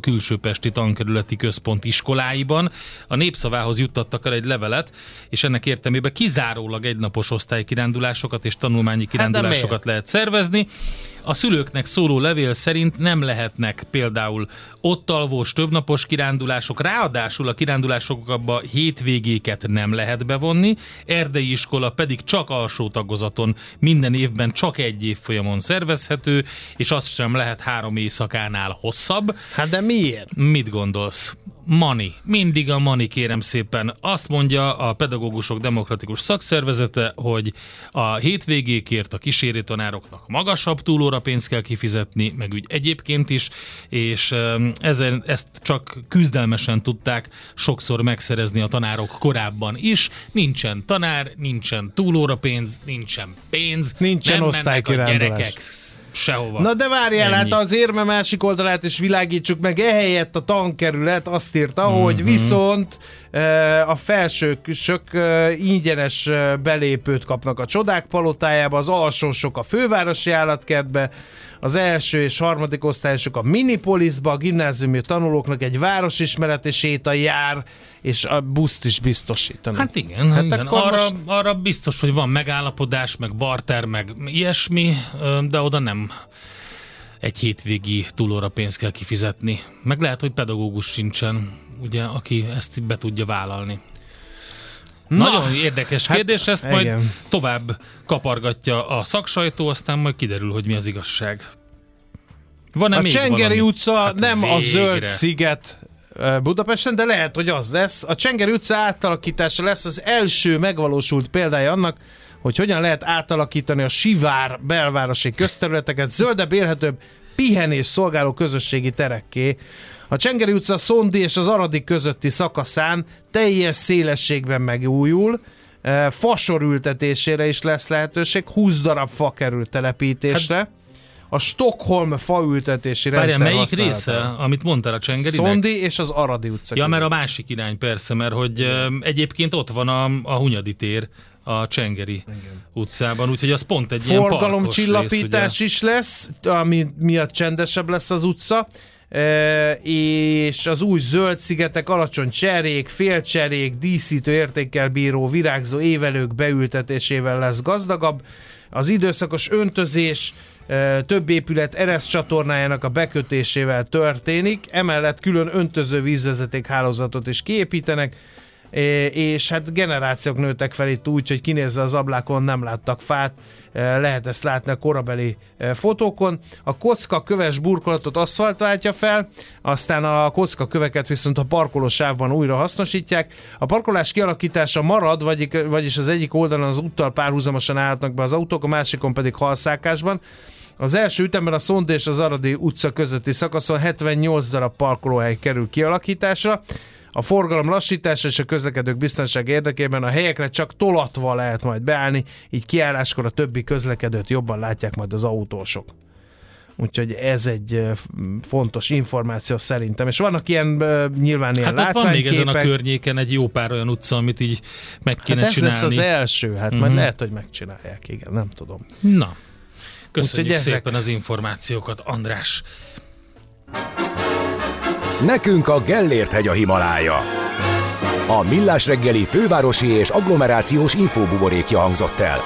[SPEAKER 7] Budapesti Tankerületi Központ iskoláiban. A Népszavához juttattak el egy levelet, és ennek értelmében kizárólag egynapos osztálykirándulásokat és tanulmányi kirándulásokat lehet szervezni. A szülőknek szóló levél szerint nem lehetnek például ottalvós többnapos kirándulások, ráadásul a kirándulásokba hétvégéket nem lehet bevonni, erdei iskola pedig csak alsó tagozaton minden évben csak egy évfolyamon szervezhető, és az sem lehet 3 éjszakánál hosszabb.
[SPEAKER 6] Hát de miért?
[SPEAKER 7] Mit gondolsz? Mani. Mindig a Mani, kérem szépen. Azt mondja a Pedagógusok Demokratikus Szakszervezete, hogy a hétvégékért a kísérő tanároknak magasabb túlórapénzt kell kifizetni, meg úgy egyébként is, és ezt csak küzdelmesen tudták sokszor megszerezni a tanárok korábban is. Nincsen tanár, nincsen túlórapénz, nincsen pénz,
[SPEAKER 6] nincsen
[SPEAKER 7] nem mennek a gyerekek sehova.
[SPEAKER 6] Na de várjál, hát az érme másik oldalát is világítsuk meg, ehelyett a tankerület azt írta, hogy viszont a felsősök ingyenes belépőt kapnak a Csodák palotájába, az alsósok a Fővárosi Állatkertbe, az első és harmadik osztályosok a Minipolisba, a gimnáziumi tanulóknak egy városismereti séta jár, és a buszt is biztosítanak.
[SPEAKER 7] Hát igen, hát igen.
[SPEAKER 6] Most...
[SPEAKER 7] Arra biztos, hogy van megállapodás, meg barter, meg ilyesmi, de oda nem egy hétvégi túlórapénzt kell kifizetni. Meg lehet, hogy pedagógus sincsen, ugye, aki ezt be tudja vállalni. Nagyon érdekes kérdés, ezt majd tovább kapargatja a szaksajtó, aztán majd kiderül, hogy mi az igazság. Van-e
[SPEAKER 6] a
[SPEAKER 7] még
[SPEAKER 6] Csengeri
[SPEAKER 7] valami?
[SPEAKER 6] utca nem végre a zöld sziget Budapesten, de lehet, hogy az lesz. A Csengeri utca átalakítása lesz az első megvalósult példája annak, hogy hogyan lehet átalakítani a sivár belvárosi közterületeket zöldebb, élhetőbb, pihenés szolgáló közösségi terekké. A Csengeri utca Szondi és az Aradi közötti szakaszán teljes szélességben megújul, fasor ültetésére is lesz lehetőség, 20 darab fa kerül telepítésre. A Stockholm faültetési rendszer
[SPEAKER 7] melyik
[SPEAKER 6] használata.
[SPEAKER 7] része, amit mondtál a Csengerinek?
[SPEAKER 6] Szondi és az Aradi utca.
[SPEAKER 7] Ja, mert a másik irány persze, mert hogy egyébként ott van a Hunyadi tér a Csengeri utcában, úgyhogy az pont egy ilyen parkos
[SPEAKER 6] forgalomcsillapítás
[SPEAKER 7] rész,
[SPEAKER 6] is lesz, ami miatt csendesebb lesz az utca, és az új zöld szigetek alacsony cserék, félcserék, díszítő értékkel bíró virágzó évelők beültetésével lesz gazdagabb. Az időszakos öntözés több épület ereszcsatornájának a bekötésével történik, emellett külön öntöző vízvezeték hálózatot is kiépítenek, és hát generációk nőttek fel itt úgy, hogy kinézve az ablákon nem láttak fát, lehet ezt látni a korabeli fotókon. A kocka köves burkolatot aszfalt váltja fel, aztán a kocka köveket viszont a parkolósávban újra hasznosítják. A parkolás kialakítása marad, vagyis az egyik oldalon az úttal párhuzamosan állhatnak be az autók, a másikon pedig halszákásban. Az első ütemben a Szondi és az Aradi utca közötti szakaszon 78 darab parkolóhely kerül kialakításra. A forgalom lassítása és a közlekedők biztonság érdekében a helyekre csak tolatva lehet majd beállni, így kiálláskor a többi közlekedőt jobban látják majd az autósok. Úgyhogy ez egy fontos információ szerintem. És vannak ilyen nyilván ilyen látványképek.
[SPEAKER 7] Hát van még ezen a környéken egy jó pár olyan utca, amit így meg kéne csinálni.
[SPEAKER 6] Ez lesz az első, majd lehet, hogy megcsinálják, igen, nem tudom.
[SPEAKER 7] Na, köszönjük szépen az információkat, András.
[SPEAKER 1] Nekünk a Gellért-hegy a Himalája. A Millás reggeli fővárosi és agglomerációs infóbuborékja hangzott el.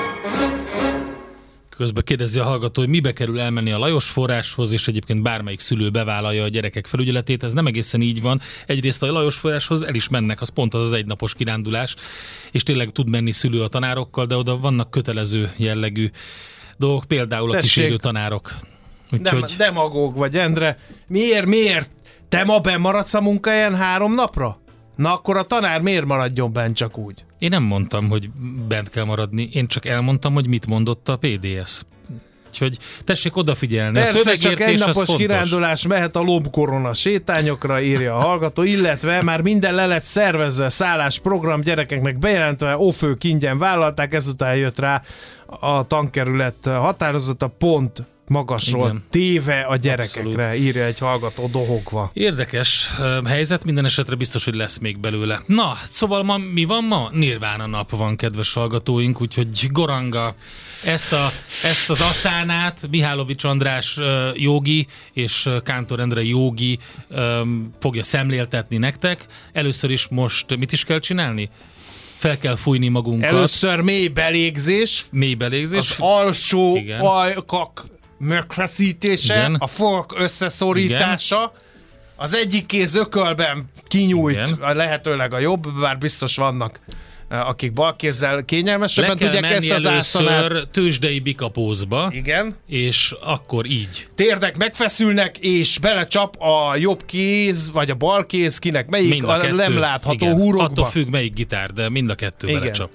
[SPEAKER 7] Közben kérdezi a hallgató, hogy mibe kerül elmenni a Lajos forráshoz, és egyébként bármelyik szülő bevállalja a gyerekek felügyeletét. Ez nem egészen így van. Egyrészt a Lajos forráshoz el is mennek, az pont az egynapos kirándulás, és tényleg tud menni szülő a tanárokkal, de oda vannak kötelező jellegű dolgok, például a kísérő tanárok.
[SPEAKER 6] Úgyhogy... Demagóg vagy, Endre. Miért? Te ma benn maradsz a munkahelyen 3 napra? Na akkor a tanár miért maradjon benn csak úgy?
[SPEAKER 7] Én nem mondtam, hogy bent kell maradni, én csak elmondtam, hogy mit mondott a PDS. Úgyhogy tessék odafigyelni.
[SPEAKER 6] Persze, csak egy napos kirándulás mehet a lombkorona sétányokra, írja a hallgató, illetve már minden le lett szervezve, szállásprogram gyerekeknek bejelentve, ófők ingyen vállalták, ezután jött rá a tankerület határozata, pont magasról
[SPEAKER 7] Igen.
[SPEAKER 6] téve a gyerekekre,
[SPEAKER 7] Abszolút.
[SPEAKER 6] írja egy hallgató dohogva.
[SPEAKER 7] Érdekes helyzet, minden esetre biztos, hogy lesz még belőle. Na, szóval mi van ma? Nirvana nap van, kedves hallgatóink, úgyhogy Goranga ezt az aszánát Mihálovics András jogi és Kántor Endre jogi fogja szemléltetni nektek. Először is most mit is kell csinálni? Fel kell fújni magunkat.
[SPEAKER 6] Először mély belégzés, az alsó
[SPEAKER 7] Igen.
[SPEAKER 6] ajkak megfeszítése,
[SPEAKER 7] Igen.
[SPEAKER 6] a fork összeszorítása, az egyik kéz ökölben kinyújt,
[SPEAKER 7] Igen.
[SPEAKER 6] lehetőleg a jobb, bár biztos vannak, akik balkézzel kényelmesebben
[SPEAKER 7] Le kell
[SPEAKER 6] tudják ezt
[SPEAKER 7] menni
[SPEAKER 6] az ászanát.
[SPEAKER 7] először tőzsdei bikapózba,
[SPEAKER 6] Igen.
[SPEAKER 7] és akkor így.
[SPEAKER 6] Térdek megfeszülnek, és belecsap a jobb kéz, vagy a bal kéz, kinek melyik,
[SPEAKER 7] Mind a kettő.
[SPEAKER 6] nem látható
[SPEAKER 7] Igen.
[SPEAKER 6] húrokba.
[SPEAKER 7] Attól függ, melyik gitár, de mind a kettő
[SPEAKER 6] Igen.
[SPEAKER 7] belecsap.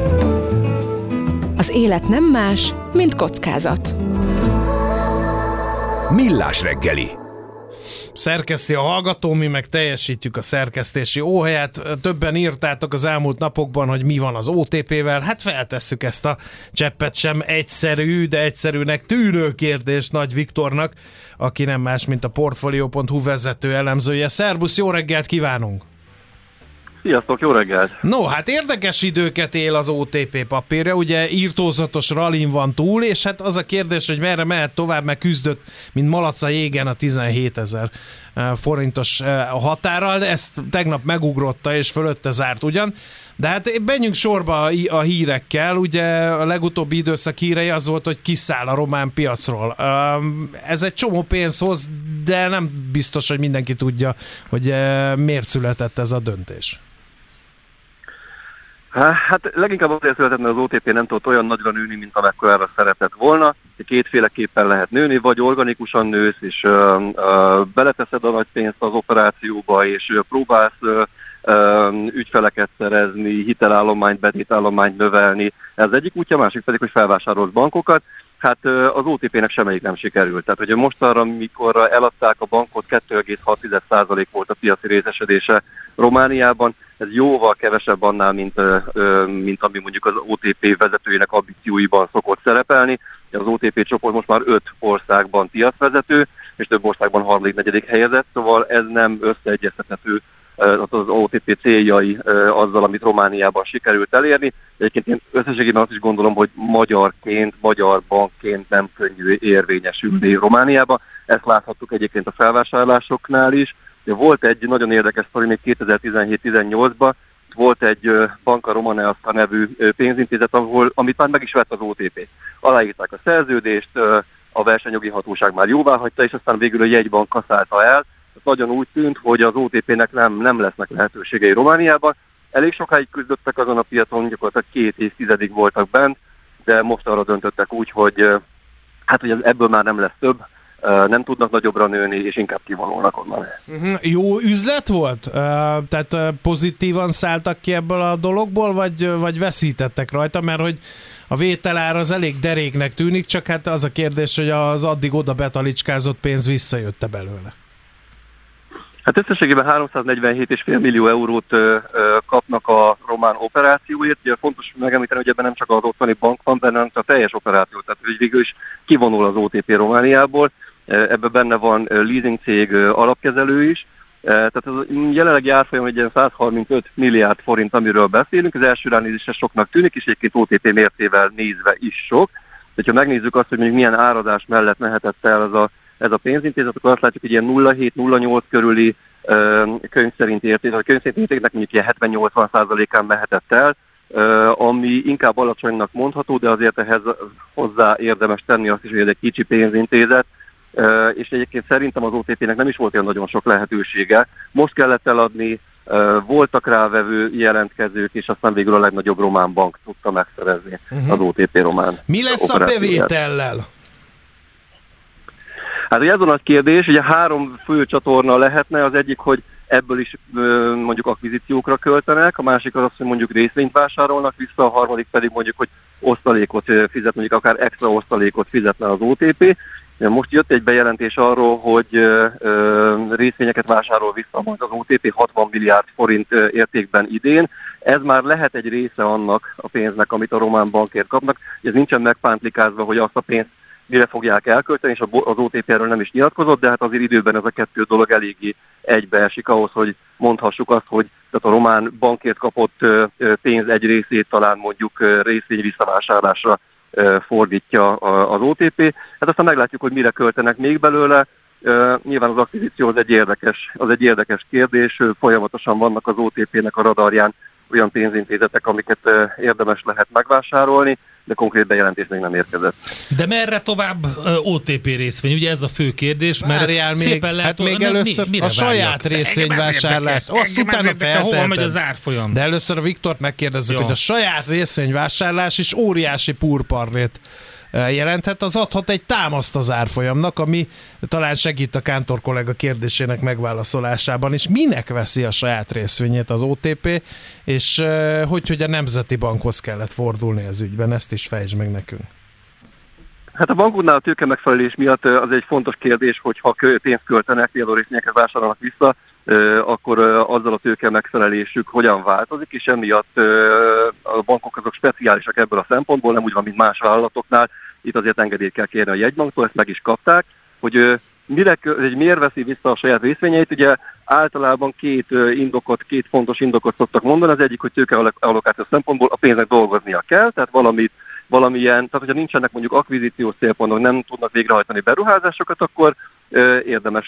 [SPEAKER 4] Az élet nem más, mint kockázat.
[SPEAKER 1] Millás reggeli.
[SPEAKER 6] Szerkeszti a hallgató, mi meg teljesítjük a szerkesztési óhelyet. Többen írtátok az elmúlt napokban, hogy mi van az OTP-vel. Hát feltesszük ezt a cseppet sem egyszerű, de egyszerűnek tűnő kérdést Nagy Viktornak, aki nem más, mint a Portfolio.hu vezető elemzője. Szerbusz, jó reggelt kívánunk!
[SPEAKER 9] Sziasztok, jó reggelt!
[SPEAKER 6] No, hát érdekes időket él az OTP papírja, ugye írtózatos rallin van túl, és hát az a kérdés, hogy merre mehet tovább, mert küzdött, mint malac a jégen a 17 000 forintos határral, de ezt tegnap megugrotta, és fölötte zárt ugyan. De hát menjünk sorba a hírekkel, ugye a legutóbbi időszak hírei az volt, hogy kiszáll a román piacról. Ez egy csomó pénz hoz, de nem biztos, hogy mindenki tudja, hogy miért született ez a döntés.
[SPEAKER 9] Hát leginkább azért született, mert az OTP nem tudott olyan nagyra nőni, mint amekkorára szeretett volna. Kétféleképpen lehet nőni, vagy organikusan nősz, és beleteszed a nagy pénzt az operációba, és próbálsz ügyfeleket szerezni, hitelállományt, betétállományt növelni. Ez egyik útja, másik pedig, hogy felvásárolsz bankokat. Hát az OTP-nek semmelyik nem sikerült. Tehát ugye mostanra, mikor eladták a bankot, 2,6% volt a piaci részesedése Romániában. Ez jóval kevesebb annál, mint ami mondjuk az OTP vezetőjének ambícióiban szokott szerepelni. Az OTP csoport most már 5 országban piacvezető, és több országban 3.-4. helyezett, szóval ez nem összeegyeztethető az OTP céljai azzal, amit Romániában sikerült elérni. Egyébként én összességében azt is gondolom, hogy magyar bankként nem könnyű érvényesülni Romániában. Ezt láthattuk egyébként a felvásárlásoknál is. Volt egy nagyon érdekes sztori még 2017-18-ban, volt egy Banca Romaneasca nevű pénzintézet, amit már meg is vett az OTP. Aláírták a szerződést, a versenyjogi hatóság már jóváhagyta, és aztán végül a jegybank kaszálta el. Nagyon úgy tűnt, hogy az OTP-nek nem lesznek lehetőségei Romániában. Elég sokáig küzdöttek azon a piacon, gyakorlatilag 2 évtizedig voltak bent, de most arra döntöttek úgy, hogy hogy ebből már nem lesz több, nem tudnak nagyobbra nőni, és inkább kivonulnak onnan.
[SPEAKER 6] Jó üzlet volt? Tehát pozitívan szálltak ki ebből a dologból, vagy veszítettek rajta? Mert hogy a vételár az elég deréknek tűnik, csak hát az a kérdés, hogy az addig oda betalicskázott pénz visszajött-e belőle.
[SPEAKER 9] Hát összességében 347,5 millió eurót kapnak a román operációért. Ugye fontos megemlíteni, hogy ebben nem csak az ottani bank van benne, hanem a teljes operáció. Tehát végül is kivonul az OTP Romániából. Ebben benne van leasing cég alapkezelő is. Tehát az jelenlegi árfolyam egy ilyen 135 milliárd forint, amiről beszélünk. Az első ránézésre soknak tűnik, és egyébként OTP mértével nézve is sok. De ha megnézzük azt, hogy mondjuk milyen árazás mellett mehetett el ez a pénzintézet, akkor azt látjuk, hogy ilyen 0,7-0,8 körüli könyv szerint érték, a könyv szerint értéknek mondjuk ilyen 70-80%-án mehetett el, ami inkább alacsonynak mondható, de azért ehhez hozzá érdemes tenni azt is, hogy ez egy kicsi pénzintézet, és egyébként szerintem az OTP-nek nem is volt olyan nagyon sok lehetősége. Most kellett eladni, voltak rávevő jelentkezők, és aztán végül a legnagyobb román bank tudta megszerezni az OTP román.
[SPEAKER 6] Mi lesz a bevétellel?
[SPEAKER 9] Hát ugye ez a nagy kérdés, ugye 3 fő csatorna lehetne, az egyik, hogy ebből is mondjuk akvizíciókra költenek, a másik az, hogy mondjuk részvényt vásárolnak vissza, a harmadik pedig mondjuk, hogy osztalékot fizet, mondjuk akár extra osztalékot fizetne az OTP. Most jött egy bejelentés arról, hogy részvényeket vásárol vissza majd az OTP 60 milliárd forint értékben idén. Ez már lehet egy része annak a pénznek, amit a román bankért kapnak. Ez nincsen megpántlikázva, hogy azt a pénzt mire fogják elkölteni, és az OTP erről nem is nyilatkozott, de hát azért időben ez a kettő dolog eléggé egybeesik ahhoz, hogy mondhassuk azt, hogy tehát a román bankért kapott pénz egy részét talán mondjuk részvény visszavásárlásra fordítja az OTP. Hát aztán meglátjuk, hogy mire költenek még belőle. Nyilván az akvizíció az egy érdekes kérdés, folyamatosan vannak az OTP-nek a radarján olyan pénzintézetek, amiket érdemes lehet megvásárolni, de konkrét bejelentés még nem érkezett.
[SPEAKER 7] De merre tovább OTP részvény? Ugye ez a fő kérdés, mert
[SPEAKER 6] várjál,
[SPEAKER 7] szépen lehet...
[SPEAKER 6] Hát még először a saját részvényvásárlást, azt utána
[SPEAKER 7] hova megy az árfolyam?
[SPEAKER 6] De először a Viktort megkérdezzük, hogy a saját részvényvásárlás is óriási púrparlét jelenthet, az adhat egy támaszt az árfolyamnak, ami talán segít a Kántor kollega kérdésének megválaszolásában is. Minek veszi a saját részvényét az OTP, és hogy a Nemzeti Bankhoz kellett fordulni az ügyben, ezt is fejtsd meg nekünk.
[SPEAKER 9] Hát a bankoknál a tőke megfelelés miatt az egy fontos kérdés, hogy ha pénzt költenek, például részvényeket vásárolnak vissza, akkor azzal a tőke megfelelésük hogyan változik, és emiatt a bankok azok speciálisak ebből a szempontból, nem úgy van, mint más vállalatoknál. Itt azért engedélyt kell kérni a jegybanktól, ezt meg is kapták, hogy miért veszi vissza a saját részvényeit. Ugye általában két fontos indokot szoktak mondani. Az egyik, hogy tőkeallokáció szempontból a pénznek dolgoznia kell, tehát valamilyen, tehát hogyha nincsenek mondjuk akvizíciós célpontok, nem tudnak végrehajtani beruházásokat, akkor érdemes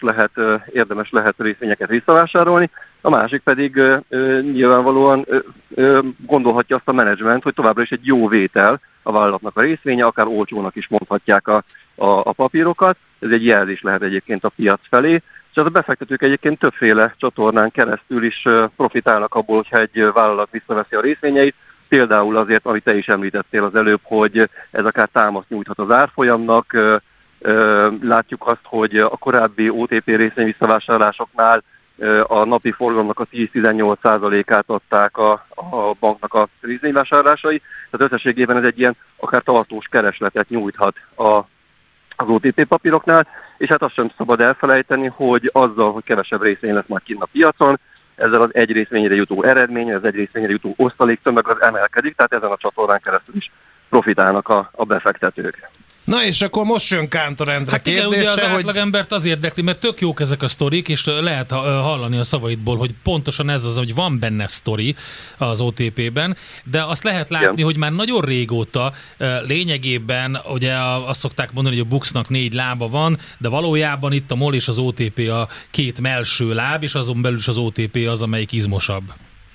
[SPEAKER 9] lehet részvényeket visszavásárolni. A másik pedig nyilvánvalóan gondolhatja azt a menedzsment, hogy továbbra is egy jó vétel a vállalatnak a részvénye, akár olcsónak is mondhatják a papírokat. Ez egy jelzés lehet egyébként a piac felé. És az a befektetők egyébként többféle csatornán keresztül is profitálnak abból, hogyha egy vállalat visszaveszi a részvényeit. Például azért, amit te is említettél az előbb, hogy ez akár támaszt nyújthat az árfolyamnak. Látjuk azt, hogy a korábbi OTP részvény visszavásárlásoknál a napi forgalomnak a 10-18%-át adták a banknak a részvényvásárlásai. Tehát összességében ez egy ilyen akár tartós keresletet nyújthat az OTP papíroknál, és hát azt sem szabad elfelejteni, hogy azzal, hogy kevesebb részvény lesz majd kint a piacon, ezzel az egy részvényre jutó eredmény, az egy részvényre jutó osztaléktömeg az emelkedik, tehát ezen a csatornán keresztül is profitálnak a befektetők.
[SPEAKER 6] Na és akkor most jön Kántor Endre kérdése,
[SPEAKER 7] igen, ugye az átlagembert az érdekli, mert tök jók ezek a sztorik, és lehet hallani a szavaidból, hogy pontosan ez az, hogy van benne sztori az OTP-ben, de azt lehet látni, hogy már nagyon régóta lényegében, ugye azt szokták mondani, hogy a Buxnak 4 lába van, de valójában itt a MOL és az OTP a két mellső láb, és azon belül is az OTP az, amelyik izmosabb.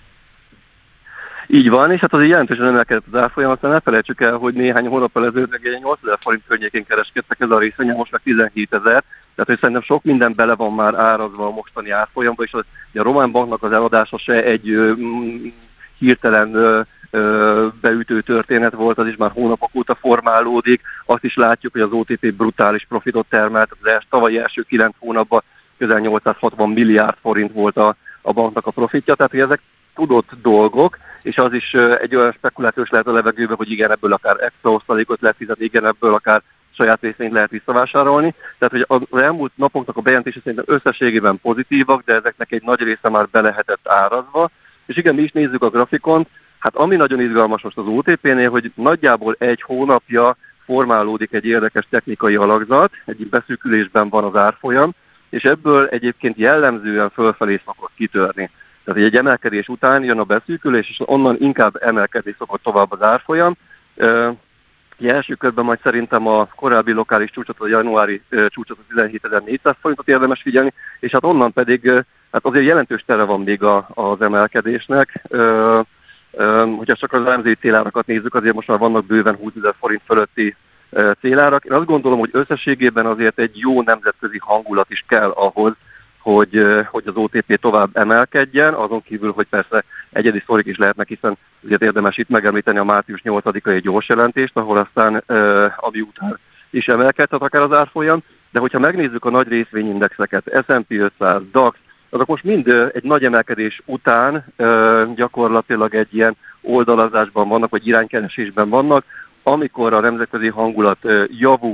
[SPEAKER 9] Így van, és hát azért jelentősen emelkedett az árfolyam, aztán ne felejtsük el, hogy néhány hónappal ezelőtt meg egy 8000 forint környékén kereskedtek ez a részvény, most meg 17 000, tehát hogy szerintem sok minden bele van már árazva a mostani árfolyamba, és a Román Banknak az eladása se egy hirtelen beütő történet volt, az is már hónapok óta formálódik. Azt is látjuk, hogy az OTP brutális profitot termelt, az tavalyi első 9 hónapban közel 860 milliárd forint volt a banknak a profitja, tehát hogy ezek tudott dolgok, és az is egy olyan spekulációs lehet a levegőben, hogy igen, ebből akár extra osztalékot lehet fizetni, igen, ebből akár saját részvényt lehet visszavásárolni. Tehát, hogy az elmúlt napoknak a bejelentése szerintem összességében pozitívak, de ezeknek egy nagy része már be lehetett árazva. És igen, mi is nézzük a grafikont. Hát ami nagyon izgalmas most az OTP-nél, hogy nagyjából egy hónapja formálódik egy érdekes technikai alakzat, egy beszűkülésben van az árfolyam, és ebből egyébként jellemzően fölfelé szokott kitörni. Tehát egy emelkedés után jön a beszűkülés, és onnan inkább emelkedni szokott tovább az árfolyam. Első körben majd szerintem a korábbi lokális csúcsot, a januári csúcsot, a 17.400 forintot érdemes figyelni, és hát onnan pedig hát azért jelentős tere van még az emelkedésnek. Hogyha csak az elemzői célárakat nézzük, azért most már vannak bőven 20 000 forint fölötti célárak. Én azt gondolom, hogy összességében azért egy jó nemzetközi hangulat is kell ahhoz, hogy az OTP tovább emelkedjen, azon kívül, hogy persze egyedi sztorik is lehetnek, hiszen azért érdemes itt megemlíteni a március 8-ai gyors jelentést, ahol aztán ami után is emelkedhet akár az árfolyam, de hogyha megnézzük a nagy részvényindexeket, S&P 500, DAX, azok most mind egy nagy emelkedés után gyakorlatilag egy ilyen oldalazásban vannak, vagy iránykeresésben vannak, amikor a nemzetközi hangulat javul,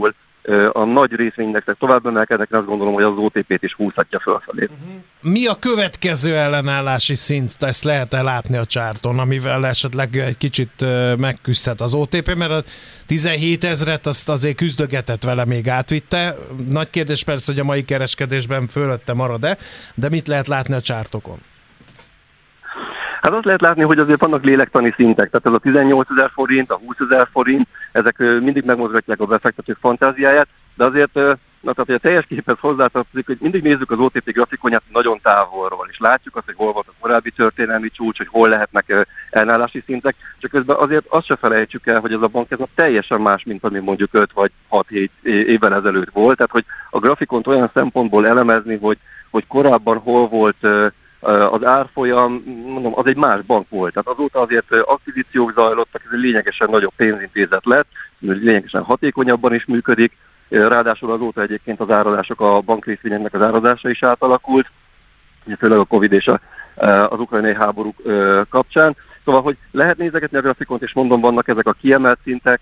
[SPEAKER 9] a nagy részvényindexek tovább emelkednek, azt gondolom, hogy az OTP-t is húzhatja fölfelé.
[SPEAKER 6] Mi a következő ellenállási szint? Ezt lehet-e látni a csárton, amivel esetleg egy kicsit megküzdhet az OTP, mert a 17 000-et azt azért küzdögetett vele, még átvitte. Nagy kérdés persze, hogy a mai kereskedésben fölötte marad-e, de mit lehet látni a csártokon?
[SPEAKER 9] Hát azt lehet látni, hogy azért vannak lélektani szintek, tehát ez a 18 000 forint, a 20 000 forint, ezek mindig megmozgatják a befektetők fantáziáját, de azért, tehát, hogy a teljes képhez hozzátartozik, hogy mindig nézzük az OTP grafikonját nagyon távolról, és látjuk azt, hogy hol volt a korábbi történelmi csúcs, hogy hol lehetnek ellenállási szintek, csak közben azért azt se felejtsük el, hogy ez a bank ez teljesen más, mint ami mondjuk 5 vagy 6-7 évvel ezelőtt volt, tehát hogy a grafikont olyan szempontból elemezni, hogy korábban hol volt az árfolyam, mondom, az egy más bank volt. Tehát azóta azért akvizíciók zajlottak, ez egy lényegesen nagyobb pénzintézet lett, lényegesen hatékonyabban is működik, ráadásul azóta egyébként az árazások, a bankrészvényeknek az árazása is átalakult, főleg a Covid és az ukrajnai háború kapcsán. Szóval, hogy lehet nézegetni a grafikont, és mondom, vannak ezek a kiemelt szintek.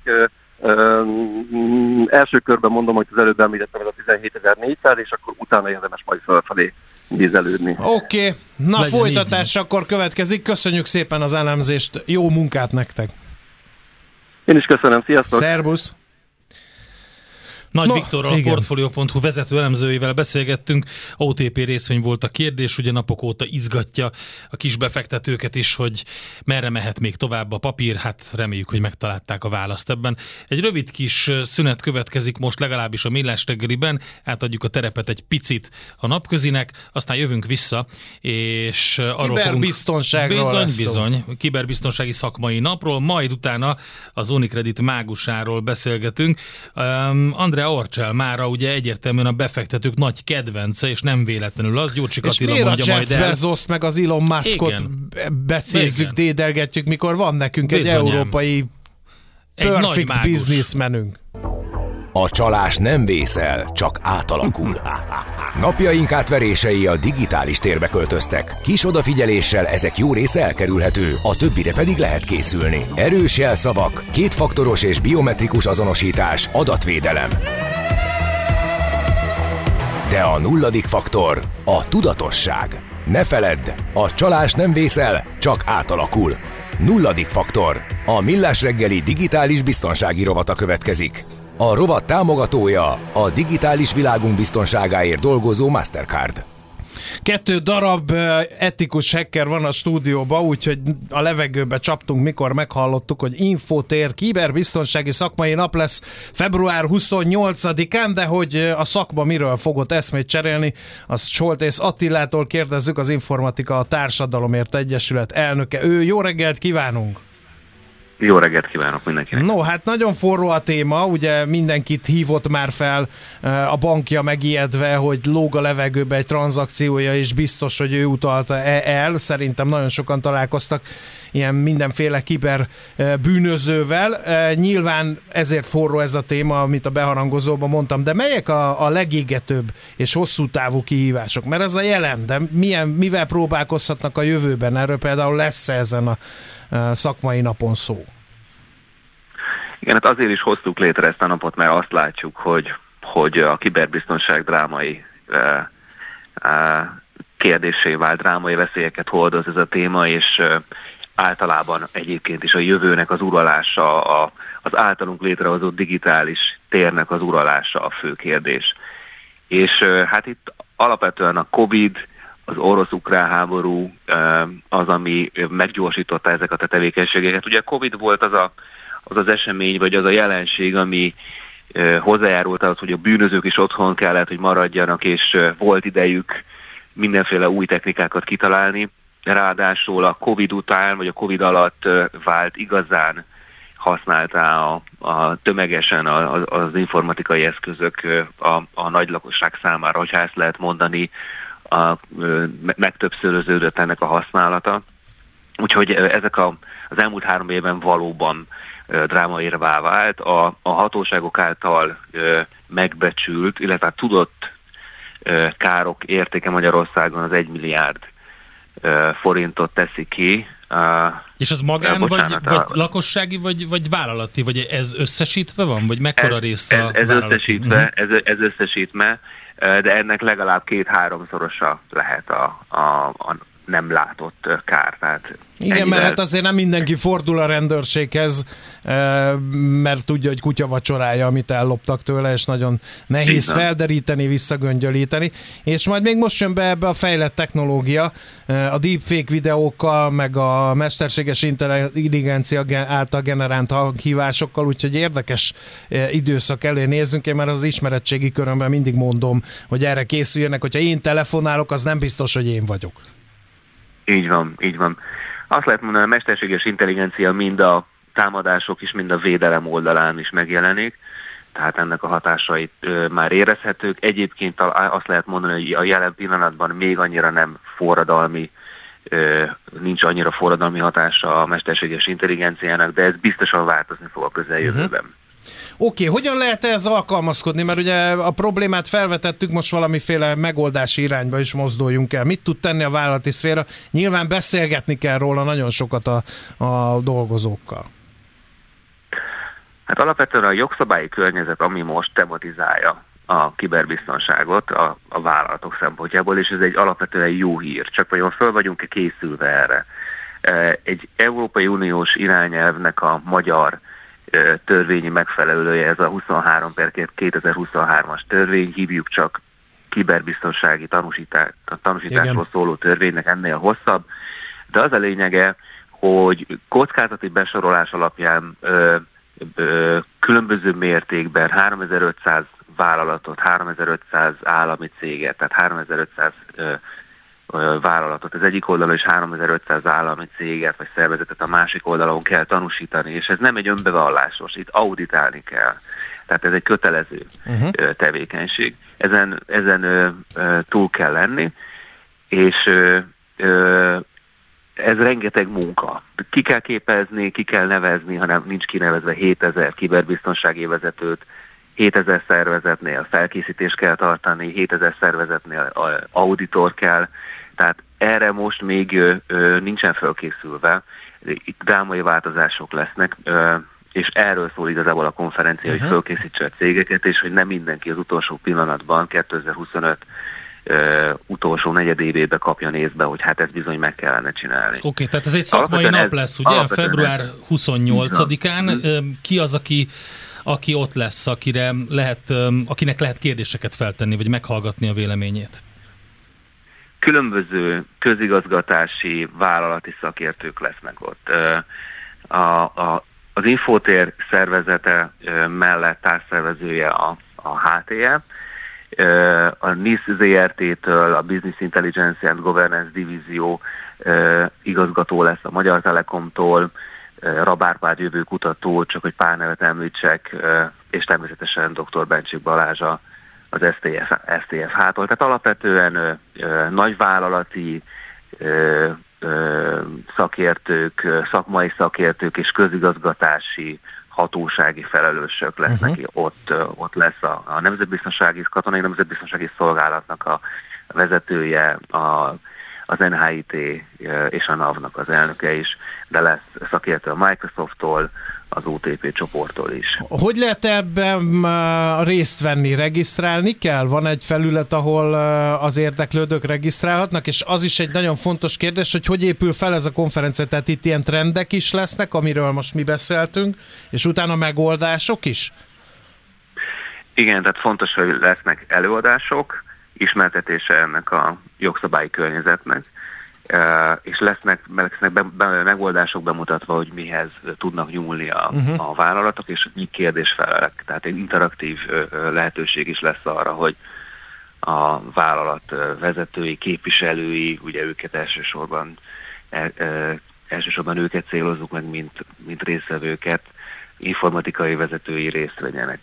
[SPEAKER 9] Első körben mondom, hogy az előbb említettem, ez a 17.400, és akkor utána érdemes majd felfelé vízelődni.
[SPEAKER 6] Oké. Na legyen folytatás így. Akkor következik. Köszönjük szépen az elemzést, jó munkát nektek!
[SPEAKER 9] Én is köszönöm, sziasztok!
[SPEAKER 6] Szerbusz!
[SPEAKER 7] Nagy Viktorral, a Portfolio.hu vezető elemzőjével beszélgettünk. OTP részvény volt a kérdés, ugye napok óta izgatja a kis befektetőket is, hogy merre mehet még tovább a papír, hát reméljük, hogy megtalálták a választ ebben. Egy rövid kis szünet következik most legalábbis a Millás reggeliben, átadjuk a terepet egy picit a napközinek, aztán jövünk vissza, és arról
[SPEAKER 6] kiberbiztonságról
[SPEAKER 7] bizony, kiberbiztonsági szakmai napról, majd utána az Unicredit mágusáról beszélgetünk. Andrea Orcsel mára ugye egyértelműen a befektetők nagy kedvence, és nem véletlenül az, Gyurcsik Attila mondja majd el. És miért a
[SPEAKER 6] Jeff Bezos meg az Elon Muskot becézzük, dédelgetjük, mikor van nekünk egy európai perfect businessmenünk.
[SPEAKER 1] A csalás nem vészel, csak átalakul. Napjaink átverései a digitális térbe költöztek. Kis odafigyeléssel ezek jó része elkerülhető, a többire pedig lehet készülni. Erős jelszavak, kétfaktoros és biometrikus azonosítás, adatvédelem. De a nulladik faktor a tudatosság. Ne feledd, a csalás nem vészel, csak átalakul. Nulladik faktor. A Millás reggeli digitális biztonsági rovata következik. A rovat támogatója a digitális világunk biztonságáért dolgozó Mastercard.
[SPEAKER 6] 2 darab etikus hacker van a stúdióban, úgyhogy a levegőbe csaptunk, mikor meghallottuk, hogy Infotér kiberbiztonsági szakmai nap lesz február 28-án, de hogy a szakma miről fogott eszmét cserélni, azt Soltész Attilától kérdezzük, az Informatika a Társadalomért Egyesület elnöke. Jó reggelt kívánunk!
[SPEAKER 10] Jó reggelt kívánok mindenkinek!
[SPEAKER 6] No, hát nagyon forró a téma, ugye mindenkit hívott már fel a bankja megijedve, hogy lóg a levegőbe egy tranzakciója, és biztos, hogy ő utalta el. Szerintem nagyon sokan találkoztak ilyen mindenféle kiber bűnözővel. Nyilván ezért forró ez a téma, amit a beharangozóban mondtam, de melyek a legégetőbb és hosszú távú kihívások? Mert ez a jelen, de mivel próbálkozhatnak a jövőben? Erről például lesz ezen a szakmai napon szó.
[SPEAKER 10] Igen, hát azért is hoztuk létre ezt a napot, mert azt látjuk, hogy a kiberbiztonság drámai kérdésé vált, drámai veszélyeket hordoz ez a téma, és általában egyébként is a jövőnek az uralása, az általunk létrehozott digitális térnek az uralása a fő kérdés. És hát itt alapvetően a Covid, az orosz-ukrán háború az, ami meggyorsította ezeket a tevékenységeket. Ugye a Covid volt az esemény, vagy az a jelenség, ami hozzájárult ahhoz, hogy a bűnözők is otthon kellett, hogy maradjanak, és volt idejük mindenféle új technikákat kitalálni. Ráadásul a Covid után, vagy a Covid alatt vált igazán használtá a tömegesen az informatikai eszközök a nagy lakosság számára, hogyha ezt lehet mondani, megtöbbszöröződött ennek a használata. Úgyhogy ezek az elmúlt 3 évben valóban drámaérvá vált. A hatóságok által megbecsült, illetve tudott károk értéke Magyarországon az 1 milliárd forintot teszi ki,
[SPEAKER 7] És az magán, vagy lakossági, vagy vállalati, vagy ez összesítve van? Vagy mekkora része a vállalati?
[SPEAKER 10] Ez összesítve, de ennek legalább 2-3-szorosa lehet a nem látott kár. Tehát
[SPEAKER 6] igen, mert hát azért nem mindenki fordul a rendőrséghez, mert tudja, hogy kutya vacsorája, amit elloptak tőle, és nagyon nehéz felderíteni, visszagöngyölíteni. És majd még most jön be ebbe a fejlett technológia, a deepfake videókkal, meg a mesterséges intelligencia által generált hanghívásokkal, úgyhogy érdekes időszak elé nézzünk. Én már az ismeretségi körömben mindig mondom, hogy erre készüljenek, hogyha én telefonálok, az nem biztos, hogy én vagyok.
[SPEAKER 10] Így van, így van. Azt lehet mondani, a mesterséges intelligencia mind a támadások is, mind a védelem oldalán is megjelenik, tehát ennek a hatásait már érezhetők. Egyébként azt lehet mondani, hogy a jelen pillanatban még annyira nem forradalmi, nincs annyira forradalmi hatása a mesterséges intelligenciának, de ez biztosan változni fog a közeljövőben.
[SPEAKER 6] Oké, hogyan lehet ehhez alkalmazkodni? Mert ugye a problémát felvetettük, most valamiféle megoldási irányba is mozduljunk el. Mit tud tenni a vállalati szféra? Nyilván beszélgetni kell róla nagyon sokat a dolgozókkal.
[SPEAKER 10] Hát alapvetően a jogszabályi környezet, ami most tematizálja a kiberbiztonságot a vállalatok szempontjából, és ez egy alapvetően jó hír. Csak vajon föl vagyunk-e készülve erre? Egy Európai Uniós irányelvnek a magyar törvényi megfelelője, ez a 23/2023-as törvény, hívjuk csak kiberbiztonsági tanúsításról szóló törvénynek, ennél hosszabb, de az a lényege, hogy kockázati besorolás alapján különböző mértékben 3500 vállalatot, 3500 állami céget, tehát 3500 vállalatot az egyik oldalon és 3500 állami céget vagy szervezetet a másik oldalon kell tanúsítani, és ez nem egy önbevallásos, itt auditálni kell. Tehát ez egy kötelező tevékenység. Ezen túl kell lenni, és ez rengeteg munka. Ki kell képezni, ki kell nevezni, hanem nincs kinevezve 7000 kiberbiztonsági vezetőt, 7000 szervezetnél felkészítést kell tartani, 7000 szervezetnél auditor kell, tehát erre most még nincsen felkészülve. Itt drámai változások lesznek, és erről szól igazából a konferencia, hogy felkészítse a cégeket, és hogy nem mindenki az utolsó pillanatban, 2025 utolsó negyedévébe kapja észbe, hogy hát ezt bizony meg kellene csinálni.
[SPEAKER 7] Oké, tehát ez egy szakmai nap lesz, ugye? Február 28-án. Ki az, aki ott lesz, akinek lehet kérdéseket feltenni, vagy meghallgatni a véleményét?
[SPEAKER 10] Különböző közigazgatási, vállalati szakértők lesznek ott. Az Infotér szervezete mellett társszervezője a HTE, a NIS ZRT-től a Business Intelligence and Governance Divízió igazgató lesz a Magyar Telekomtól, Rab Árpád jövőkutató, csak hogy pár nevet említsek, és természetesen dr. Bencsik Balázs az STFH-tól. Tehát alapvetően nagyvállalati szakértők, szakmai szakértők és közigazgatási hatósági felelősök lesznek. Ott lesz a Katonai Nemzetbiztonsági Szolgálatnak a vezetője, az NHIT és a NAV-nak az elnöke is, de lesz szakértő a Microsofttól, az OTP csoporttól is.
[SPEAKER 6] Hogy lehet ebben részt venni? Regisztrálni kell? Van egy felület, ahol az érdeklődők regisztrálhatnak, és az is egy nagyon fontos kérdés, hogy épül fel ez a konferencia, tehát itt ilyen trendek is lesznek, amiről most mi beszéltünk, és utána megoldások is?
[SPEAKER 10] Igen, tehát fontos, hogy lesznek előadások, ismertetése ennek a jogszabályi környezetnek, és lesznek megoldások bemutatva, hogy mihez tudnak nyúlni a vállalatok, és mi kérdésfelelek. Tehát egy interaktív lehetőség is lesz arra, hogy a vállalat vezetői, képviselői, ugye őket elsősorban őket célozzuk meg, mint résztvevőket, informatikai vezetői részt vegyenek.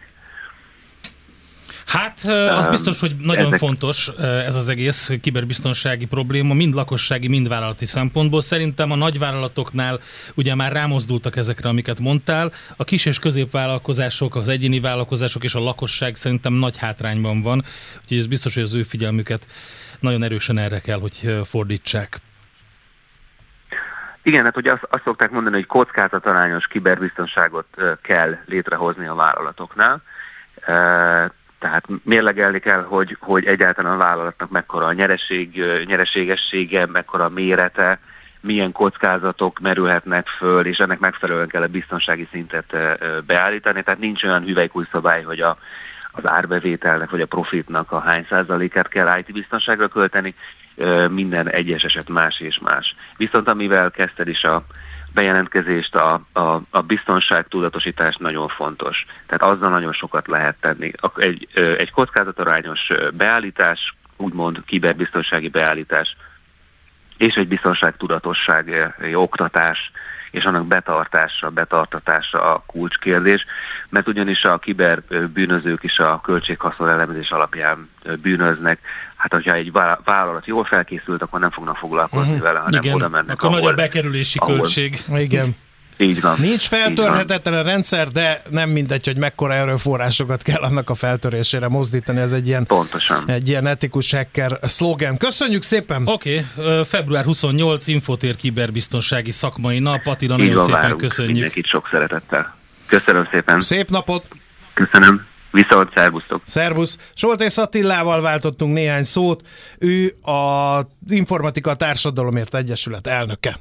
[SPEAKER 7] Hát az biztos, hogy nagyon fontos ez az egész kiberbiztonsági probléma, mind lakossági, mind vállalati szempontból. Szerintem a nagyvállalatoknál ugye már rámozdultak ezekre, amiket mondtál. A kis és középvállalkozások, az egyéni vállalkozások és a lakosság szerintem nagy hátrányban van. Úgyhogy ez biztos, hogy az ő figyelmüket nagyon erősen erre kell, hogy fordítsák.
[SPEAKER 10] Igen, hát ugye azt szokták mondani, hogy kockázatarányos kiberbiztonságot kell létrehozni a vállalatoknál. Tehát mérlegelni kell, hogy egyáltalán a vállalatnak mekkora a nyereségessége, mekkora a mérete, milyen kockázatok merülhetnek föl, és ennek megfelelően kell a biztonsági szintet beállítani. Tehát nincs olyan hüvelykújszabály, hogy az árbevételnek vagy a profitnak a hány százalékát kell IT-biztonságra költeni, minden egyes eset más és más. Viszont amivel kezdted is a bejelentkezést, a biztonságtudatosítás nagyon fontos. Tehát azzal nagyon sokat lehet tenni. Egy kockázatarányos beállítás, úgymond kiberbiztonsági beállítás, és egy biztonságtudatosság, egy oktatás, és annak betartatása a kulcskérdés, mert ugyanis a kiberbűnözők is a költséghaszon elemzés alapján bűnöznek. Hát, hogyha egy vállalat jól felkészült, akkor nem fognak foglalkozni vele, hanem
[SPEAKER 7] igen,
[SPEAKER 10] oda mennek.
[SPEAKER 7] akkor nagy a bekerülési költség.
[SPEAKER 6] Igen.
[SPEAKER 10] Így van.
[SPEAKER 6] Nincs feltörhetetlen rendszer, de nem mindegy, hogy mekkora erőforrásokat kell annak a feltörésére mozdítani. Ez egy ilyen, egy ilyen etikus hacker szlogen. Köszönjük szépen!
[SPEAKER 7] Oké, február 28, Infotér kiberbiztonsági szakmai nap. Attila, nagyon szépen köszönjük.
[SPEAKER 10] Mindenkit sok szeretettel. Köszönöm szépen.
[SPEAKER 6] Szép napot!
[SPEAKER 10] Köszönöm. Viszont, szervusztok!
[SPEAKER 6] Szervusz! Soltész Attilával váltottunk néhány szót. Ő az Informatika Társadalomért Egyesület elnöke.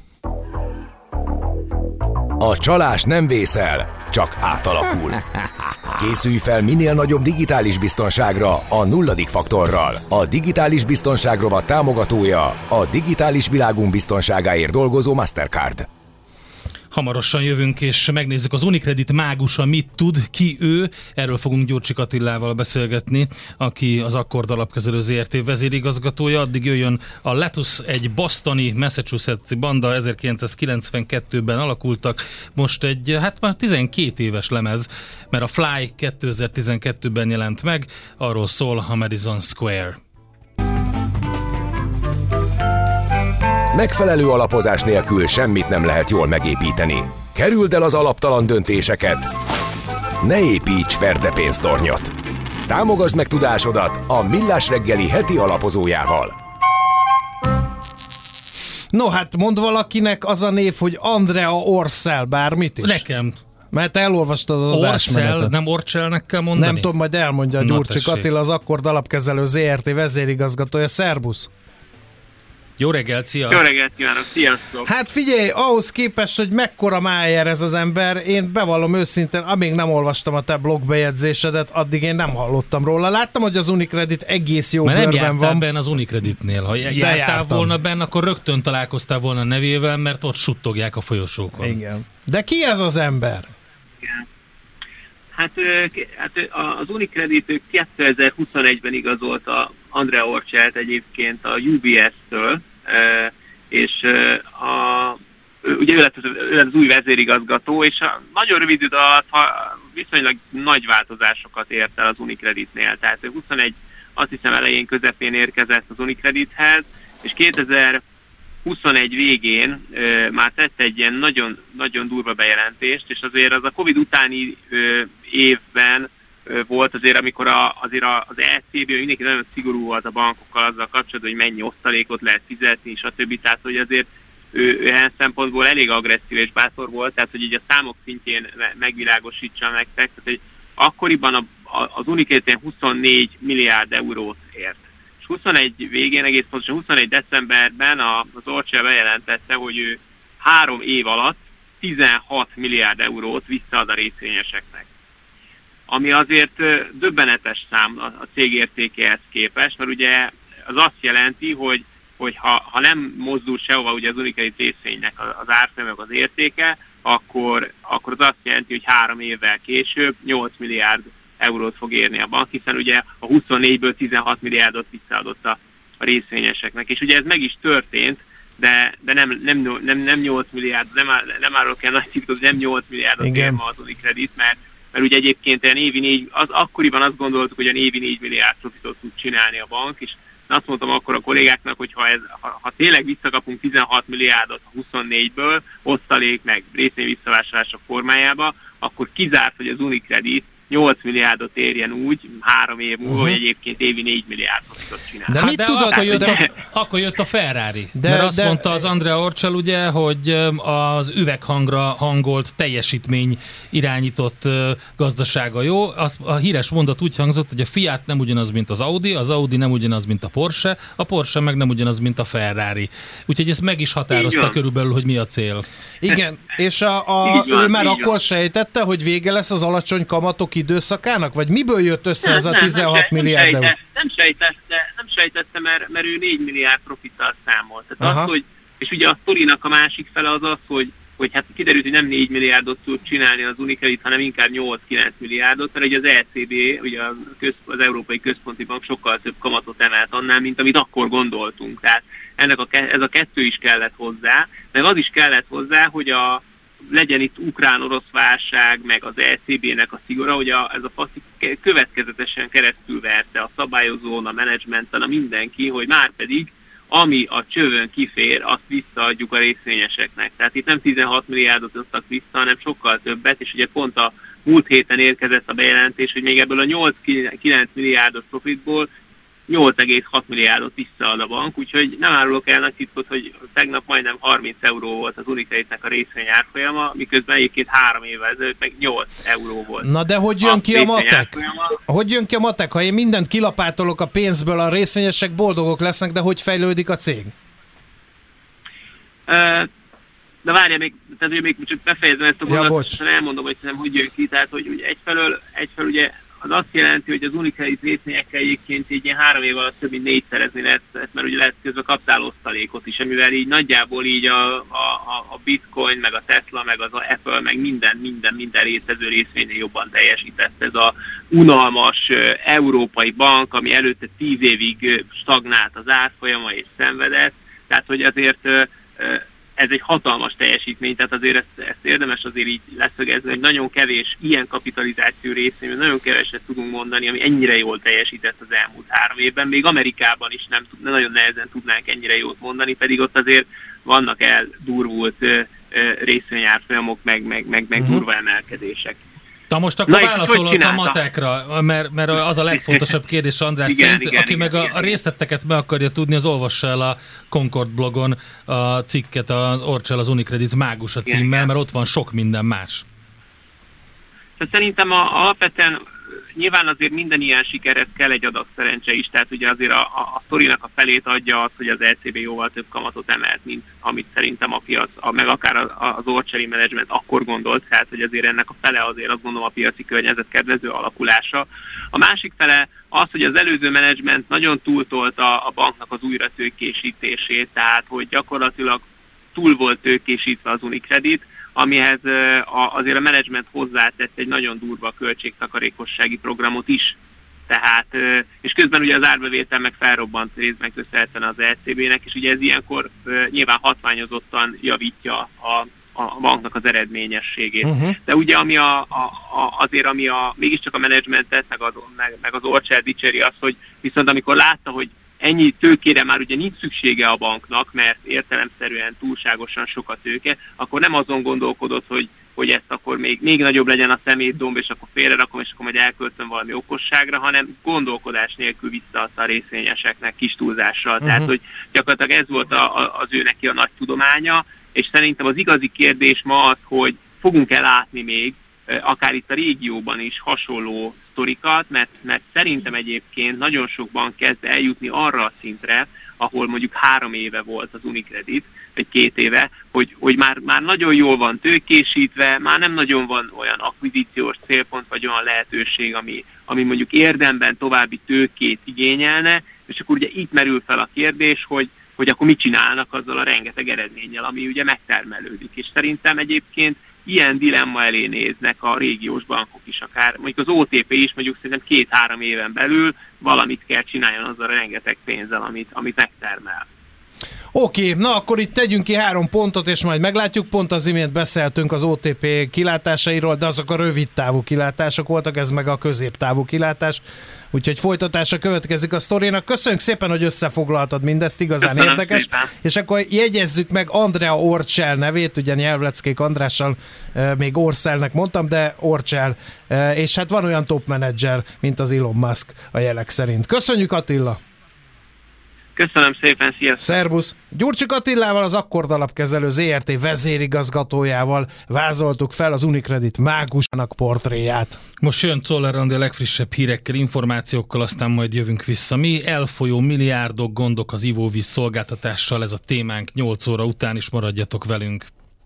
[SPEAKER 1] A csalás nem vészel, csak átalakul. Készülj fel minél nagyobb digitális biztonságra a nulladik faktorral. A digitális biztonság rovat támogatója a digitális világunk biztonságáért dolgozó Mastercard.
[SPEAKER 7] Hamarosan jövünk, és megnézzük az Unicredit mágusa mit tud, ki ő. Erről fogunk Gyurcsik Attilával beszélgetni, aki az Akkord alapkezelő ZRT vezérigazgatója. Addig jöjjön a Letus, egy bostoni, Massachusetts-i banda, 1992-ben alakultak. Most egy, hát már 12 éves lemez, mert a Fly 2012-ben jelent meg, arról szól a Madison Square.
[SPEAKER 1] Megfelelő alapozás nélkül semmit nem lehet jól megépíteni. Kerüld el az alaptalan döntéseket. Ne építs ferde pénztornyot. Támogasd meg tudásodat a Millás reggeli heti alapozójával.
[SPEAKER 6] No, hát mond valakinek az a név, hogy Andrea Orcel, bármit is.
[SPEAKER 7] Nekem.
[SPEAKER 6] Mert elolvastad az adásmenetet.
[SPEAKER 7] Orcel, nem Orcselnek kell mondani?
[SPEAKER 6] Nem tudom, majd elmondja a Gyurcsik Attila, az Akkord alapkezelő ZRT vezérigazgatója. Szerbusz!
[SPEAKER 7] Jó reggelt, szia!
[SPEAKER 11] Jó reggelt kívánok, sziasztok!
[SPEAKER 6] Hát figyelj, ahhoz képest, hogy mekkora májer ez az ember, én bevallom őszintén, amíg nem olvastam a te blogbejegyzésedet, addig én nem hallottam róla. Láttam, hogy az Unicredit egész jó bőrben van.
[SPEAKER 7] Nem jártál benne az Unicreditnél. Ha jártál volna benne, akkor rögtön találkoztál volna nevével, mert ott suttogják a folyosókon.
[SPEAKER 6] Igen. De ki ez az ember?
[SPEAKER 11] Igen. Hát az Unicredit 2021-ben igazolta Andrea Orcelt egyébként a UBS-től, és ugye ő lett az új vezérigazgató, és nagyon rövid idő alatt viszonylag nagy változásokat ért el az Unicreditnél. Tehát 21, azt hiszem elején közepén érkezett az Unicredithez, és 2021 végén már tett egy ilyen nagyon, nagyon durva bejelentést, és azért az a Covid utáni évben volt azért, amikor az ECB mindenki nagyon szigorú volt a bankokkal azzal kapcsolatban, hogy mennyi osztalékot lehet fizetni, stb. Tehát, hogy azért ő ilyen szempontból elég agresszív és bátor volt, tehát, hogy így a számok szintjén megvilágosítsa nektek, tehát, hogy akkoriban az Unicredit 24 milliárd eurót ért. És 21 végén, egész pontosan 21 decemberben az Orcel bejelentette, hogy ő 3 év alatt 16 milliárd eurót visszaad a részvényeseknek. Ami azért döbbenetes szám a cég értékéhez képest, mert ugye az azt jelenti, hogy ha nem mozdul sehova ugye az Unicredit részvénynek az árfolyam meg az értéke, akkor az azt jelenti, hogy 3 évvel később 8 milliárd eurót fog érni a bank, hiszen ugye a 24-ből 16 milliárdot visszaadott a részvényeseknek. És ugye ez meg is történt, de nem 8 milliárd, nem árulok el nagy titkot, nem 8 milliárdot ér ma az Unicredit, mert ugye egyébként olyan akkoriban azt gondoltuk, hogy olyan évi 4 milliárd profitot tud csinálni a bank, és azt mondtam akkor a kollégáknak, hogy ha tényleg visszakapunk 16 milliárdot a 24-ből, osztalék meg részvény visszavásárlások formájába, akkor kizárt, hogy az Unicredit 8 milliárdot érjen úgy 3 év múlva, hogy egyébként évi 4 milliárdot tud csinálni.
[SPEAKER 7] De, mit tudod, akkor jött a Ferrari. Mert azt mondta az Andrea Orcel, ugye, hogy az üveghangra hangolt teljesítmény irányított gazdasága jó. A híres mondat úgy hangzott, hogy a Fiat nem ugyanaz, mint az Audi nem ugyanaz, mint a Porsche meg nem ugyanaz, mint a Ferrari. Úgyhogy ezt meg is határozta körülbelül, hogy mi a cél.
[SPEAKER 6] Igen, és ő már akkor sejtette, hogy vége lesz az alacsony kamatok időszakának? Vagy miből jött össze ez a 16 milliárd euró?
[SPEAKER 11] Nem sejtette, mert ő 4 milliárd profittal számolt. Tehát az, hogy, és ugye a sztorinak a másik fele az, hogy hát kiderült, hogy nem 4 milliárdot tud csinálni az Unicredit, hanem inkább 8-9 milliárdot, mert ugye az ECB, ugye az Európai Központi Bank sokkal több kamatot emelt annál, mint amit akkor gondoltunk. Tehát ez a kettő is kellett hozzá, meg az is kellett hozzá, hogy legyen itt ukrán-orosz válság, meg az ECB-nek a szigora, hogy ez a passzik következetesen keresztül verte a szabályozón, a menedzsmenten, a mindenki, hogy már pedig ami a csövön kifér, azt visszaadjuk a részvényeseknek. Tehát itt nem 16 milliárdot osztak vissza, hanem sokkal többet, és ugye pont a múlt héten érkezett a bejelentés, hogy még ebből a 8-9 milliárdos profitból 8,6 milliárdot visszaad a bank, úgyhogy nem árulok el nagy titkot, hogy tegnap majdnem 30 euró volt az Unicreditnek a részvény árfolyama, miközben egyébként 3 évvel ezelőtt meg 8 euró volt.
[SPEAKER 6] Na de hogy jön ki a matek? Hogy jön ki a matek? Ha én mindent kilapátolok a pénzből, a részvényesek boldogok lesznek, de hogy fejlődik a cég?
[SPEAKER 11] De várjál, még csak befejezem ezt a gondolatot, és elmondom, hogy jön ki. Tehát, hogy egyfelől ugye az azt jelenti, hogy az Unicredit részvényekkel egyébként így ilyen 3 év alatt több mint 4-szerezni lehet, mert ugye lehet közben kaptál osztalékot is, amivel így nagyjából így a Bitcoin, meg a Tesla, meg az Apple, meg minden részező részvénye jobban teljesített. Ez a unalmas európai bank, ami előtte 10 évig stagnált az árfolyama és szenvedett, tehát hogy azért ez egy hatalmas teljesítmény, tehát azért ezt érdemes azért így leszögezni, hogy nagyon kevés ilyen kapitalizáció részén, nagyon keveset tudunk mondani, ami ennyire jól teljesített az elmúlt 3 évben. Még Amerikában is nagyon nehezen tudnánk ennyire jót mondani, pedig ott azért vannak eldurvult részvényárfolyamok, meg durva emelkedések.
[SPEAKER 7] Na most akkor válaszolhatsz a matekra, mert az a legfontosabb kérdés, András szerint. Aki meg a részleteket meg akarja tudni, az olvassa el a Concord blogon a cikket, az Orcel az Unicredit mágusa címmel, mert ott van sok minden más.
[SPEAKER 11] Szerintem alapvetően nyilván azért minden ilyen sikerhez kell egy adag szerencse is, tehát ugye azért a sztorinak a felét adja az, hogy az ECB jóval több kamatot emelt, mint amit szerintem a piac, meg akár az Orcseli menedzsment akkor gondolt, tehát hogy azért ennek a fele azért azt gondolom a piaci környezet kedvező alakulása. A másik fele az, hogy az előző menedzsment nagyon túltolta a banknak az újratőkésítését, tehát hogy gyakorlatilag túl volt tőkésítve az Unicredit, amihez azért a menedzsment hozzátett egy nagyon durva költségtakarékossági programot is. Tehát, és közben ugye az árbevétel meg felrobbant részben köszönhetően az ECB-nek, és ugye ez ilyenkor nyilván hatványozottan javítja a banknak az eredményességét. De ugye ami mégiscsak a menedzsmentet, meg az Orcsel dicséri az, hogy viszont amikor látta, hogy ennyi tőkére már ugye nincs szüksége a banknak, mert értelemszerűen túlságosan sok a tőke, akkor nem azon gondolkodott, hogy ezt akkor még nagyobb legyen a szemétdomb, és akkor félrerakom, és akkor majd elköltöm valami okosságra, hanem gondolkodás nélkül visszaadta a részvényeseknek kis túlzással. Tehát, hogy gyakorlatilag ez volt az ő neki a nagy tudománya, és szerintem az igazi kérdés ma az, hogy fogunk-e látni még akár itt a régióban is hasonló sztorikat, mert szerintem egyébként nagyon sokban kezd eljutni arra a szintre, ahol mondjuk 3 éve volt az Unicredit, vagy 2 éve, hogy már nagyon jól van tőkésítve, már nem nagyon van olyan akvizíciós célpont, vagy olyan lehetőség, ami mondjuk érdemben további tőkét igényelne, és akkor ugye itt merül fel a kérdés, hogy akkor mit csinálnak azzal a rengeteg eredménnyel, ami ugye megtermelődik. És szerintem egyébként ilyen dilemma elé néznek a régiós bankok is, akár mondjuk az OTP is, mondjuk szerintem 2-3 éven belül valamit kell csináljon azzal a rengeteg pénzzel, amit megtermel.
[SPEAKER 6] Oké, na akkor itt tegyünk ki 3 pontot, és majd meglátjuk. Pont az imént beszéltünk az OTP kilátásairól, de azok a rövid távú kilátások voltak, ez meg a középtávú kilátás. Úgyhogy folytatása következik a sztorinak. Köszönjük szépen, hogy összefoglaltad mindezt, igazán
[SPEAKER 11] Köszönöm
[SPEAKER 6] érdekes.
[SPEAKER 11] szépen.
[SPEAKER 6] És akkor jegyezzük meg Andrea Orcsel nevét, ugye Nyelvleckék Andrással még Orszelnek mondtam, de Orcsel. És hát van olyan top menedzser, mint az Elon Musk a jelek szerint. Köszönjük, Attila!
[SPEAKER 11] Köszönöm szépen, sziasztok!
[SPEAKER 6] Szerbusz! Gyurcsik Attilával, az Akkord Alapkezelő ZRT vezérigazgatójával vázoltuk fel az Unicredit mágusának portréját.
[SPEAKER 7] Most jön Czoller Andi a legfrissebb hírekkel, információkkal, aztán majd jövünk vissza. Mi elfolyó milliárdok, gondok az ivóvíz szolgáltatással, ez a témánk 8 óra után is, maradjatok velünk.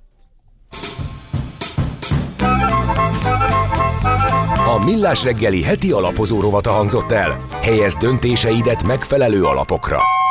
[SPEAKER 1] A Millás reggeli heti alapozó rovata hangzott el. Helyezd döntéseidet megfelelő alapokra.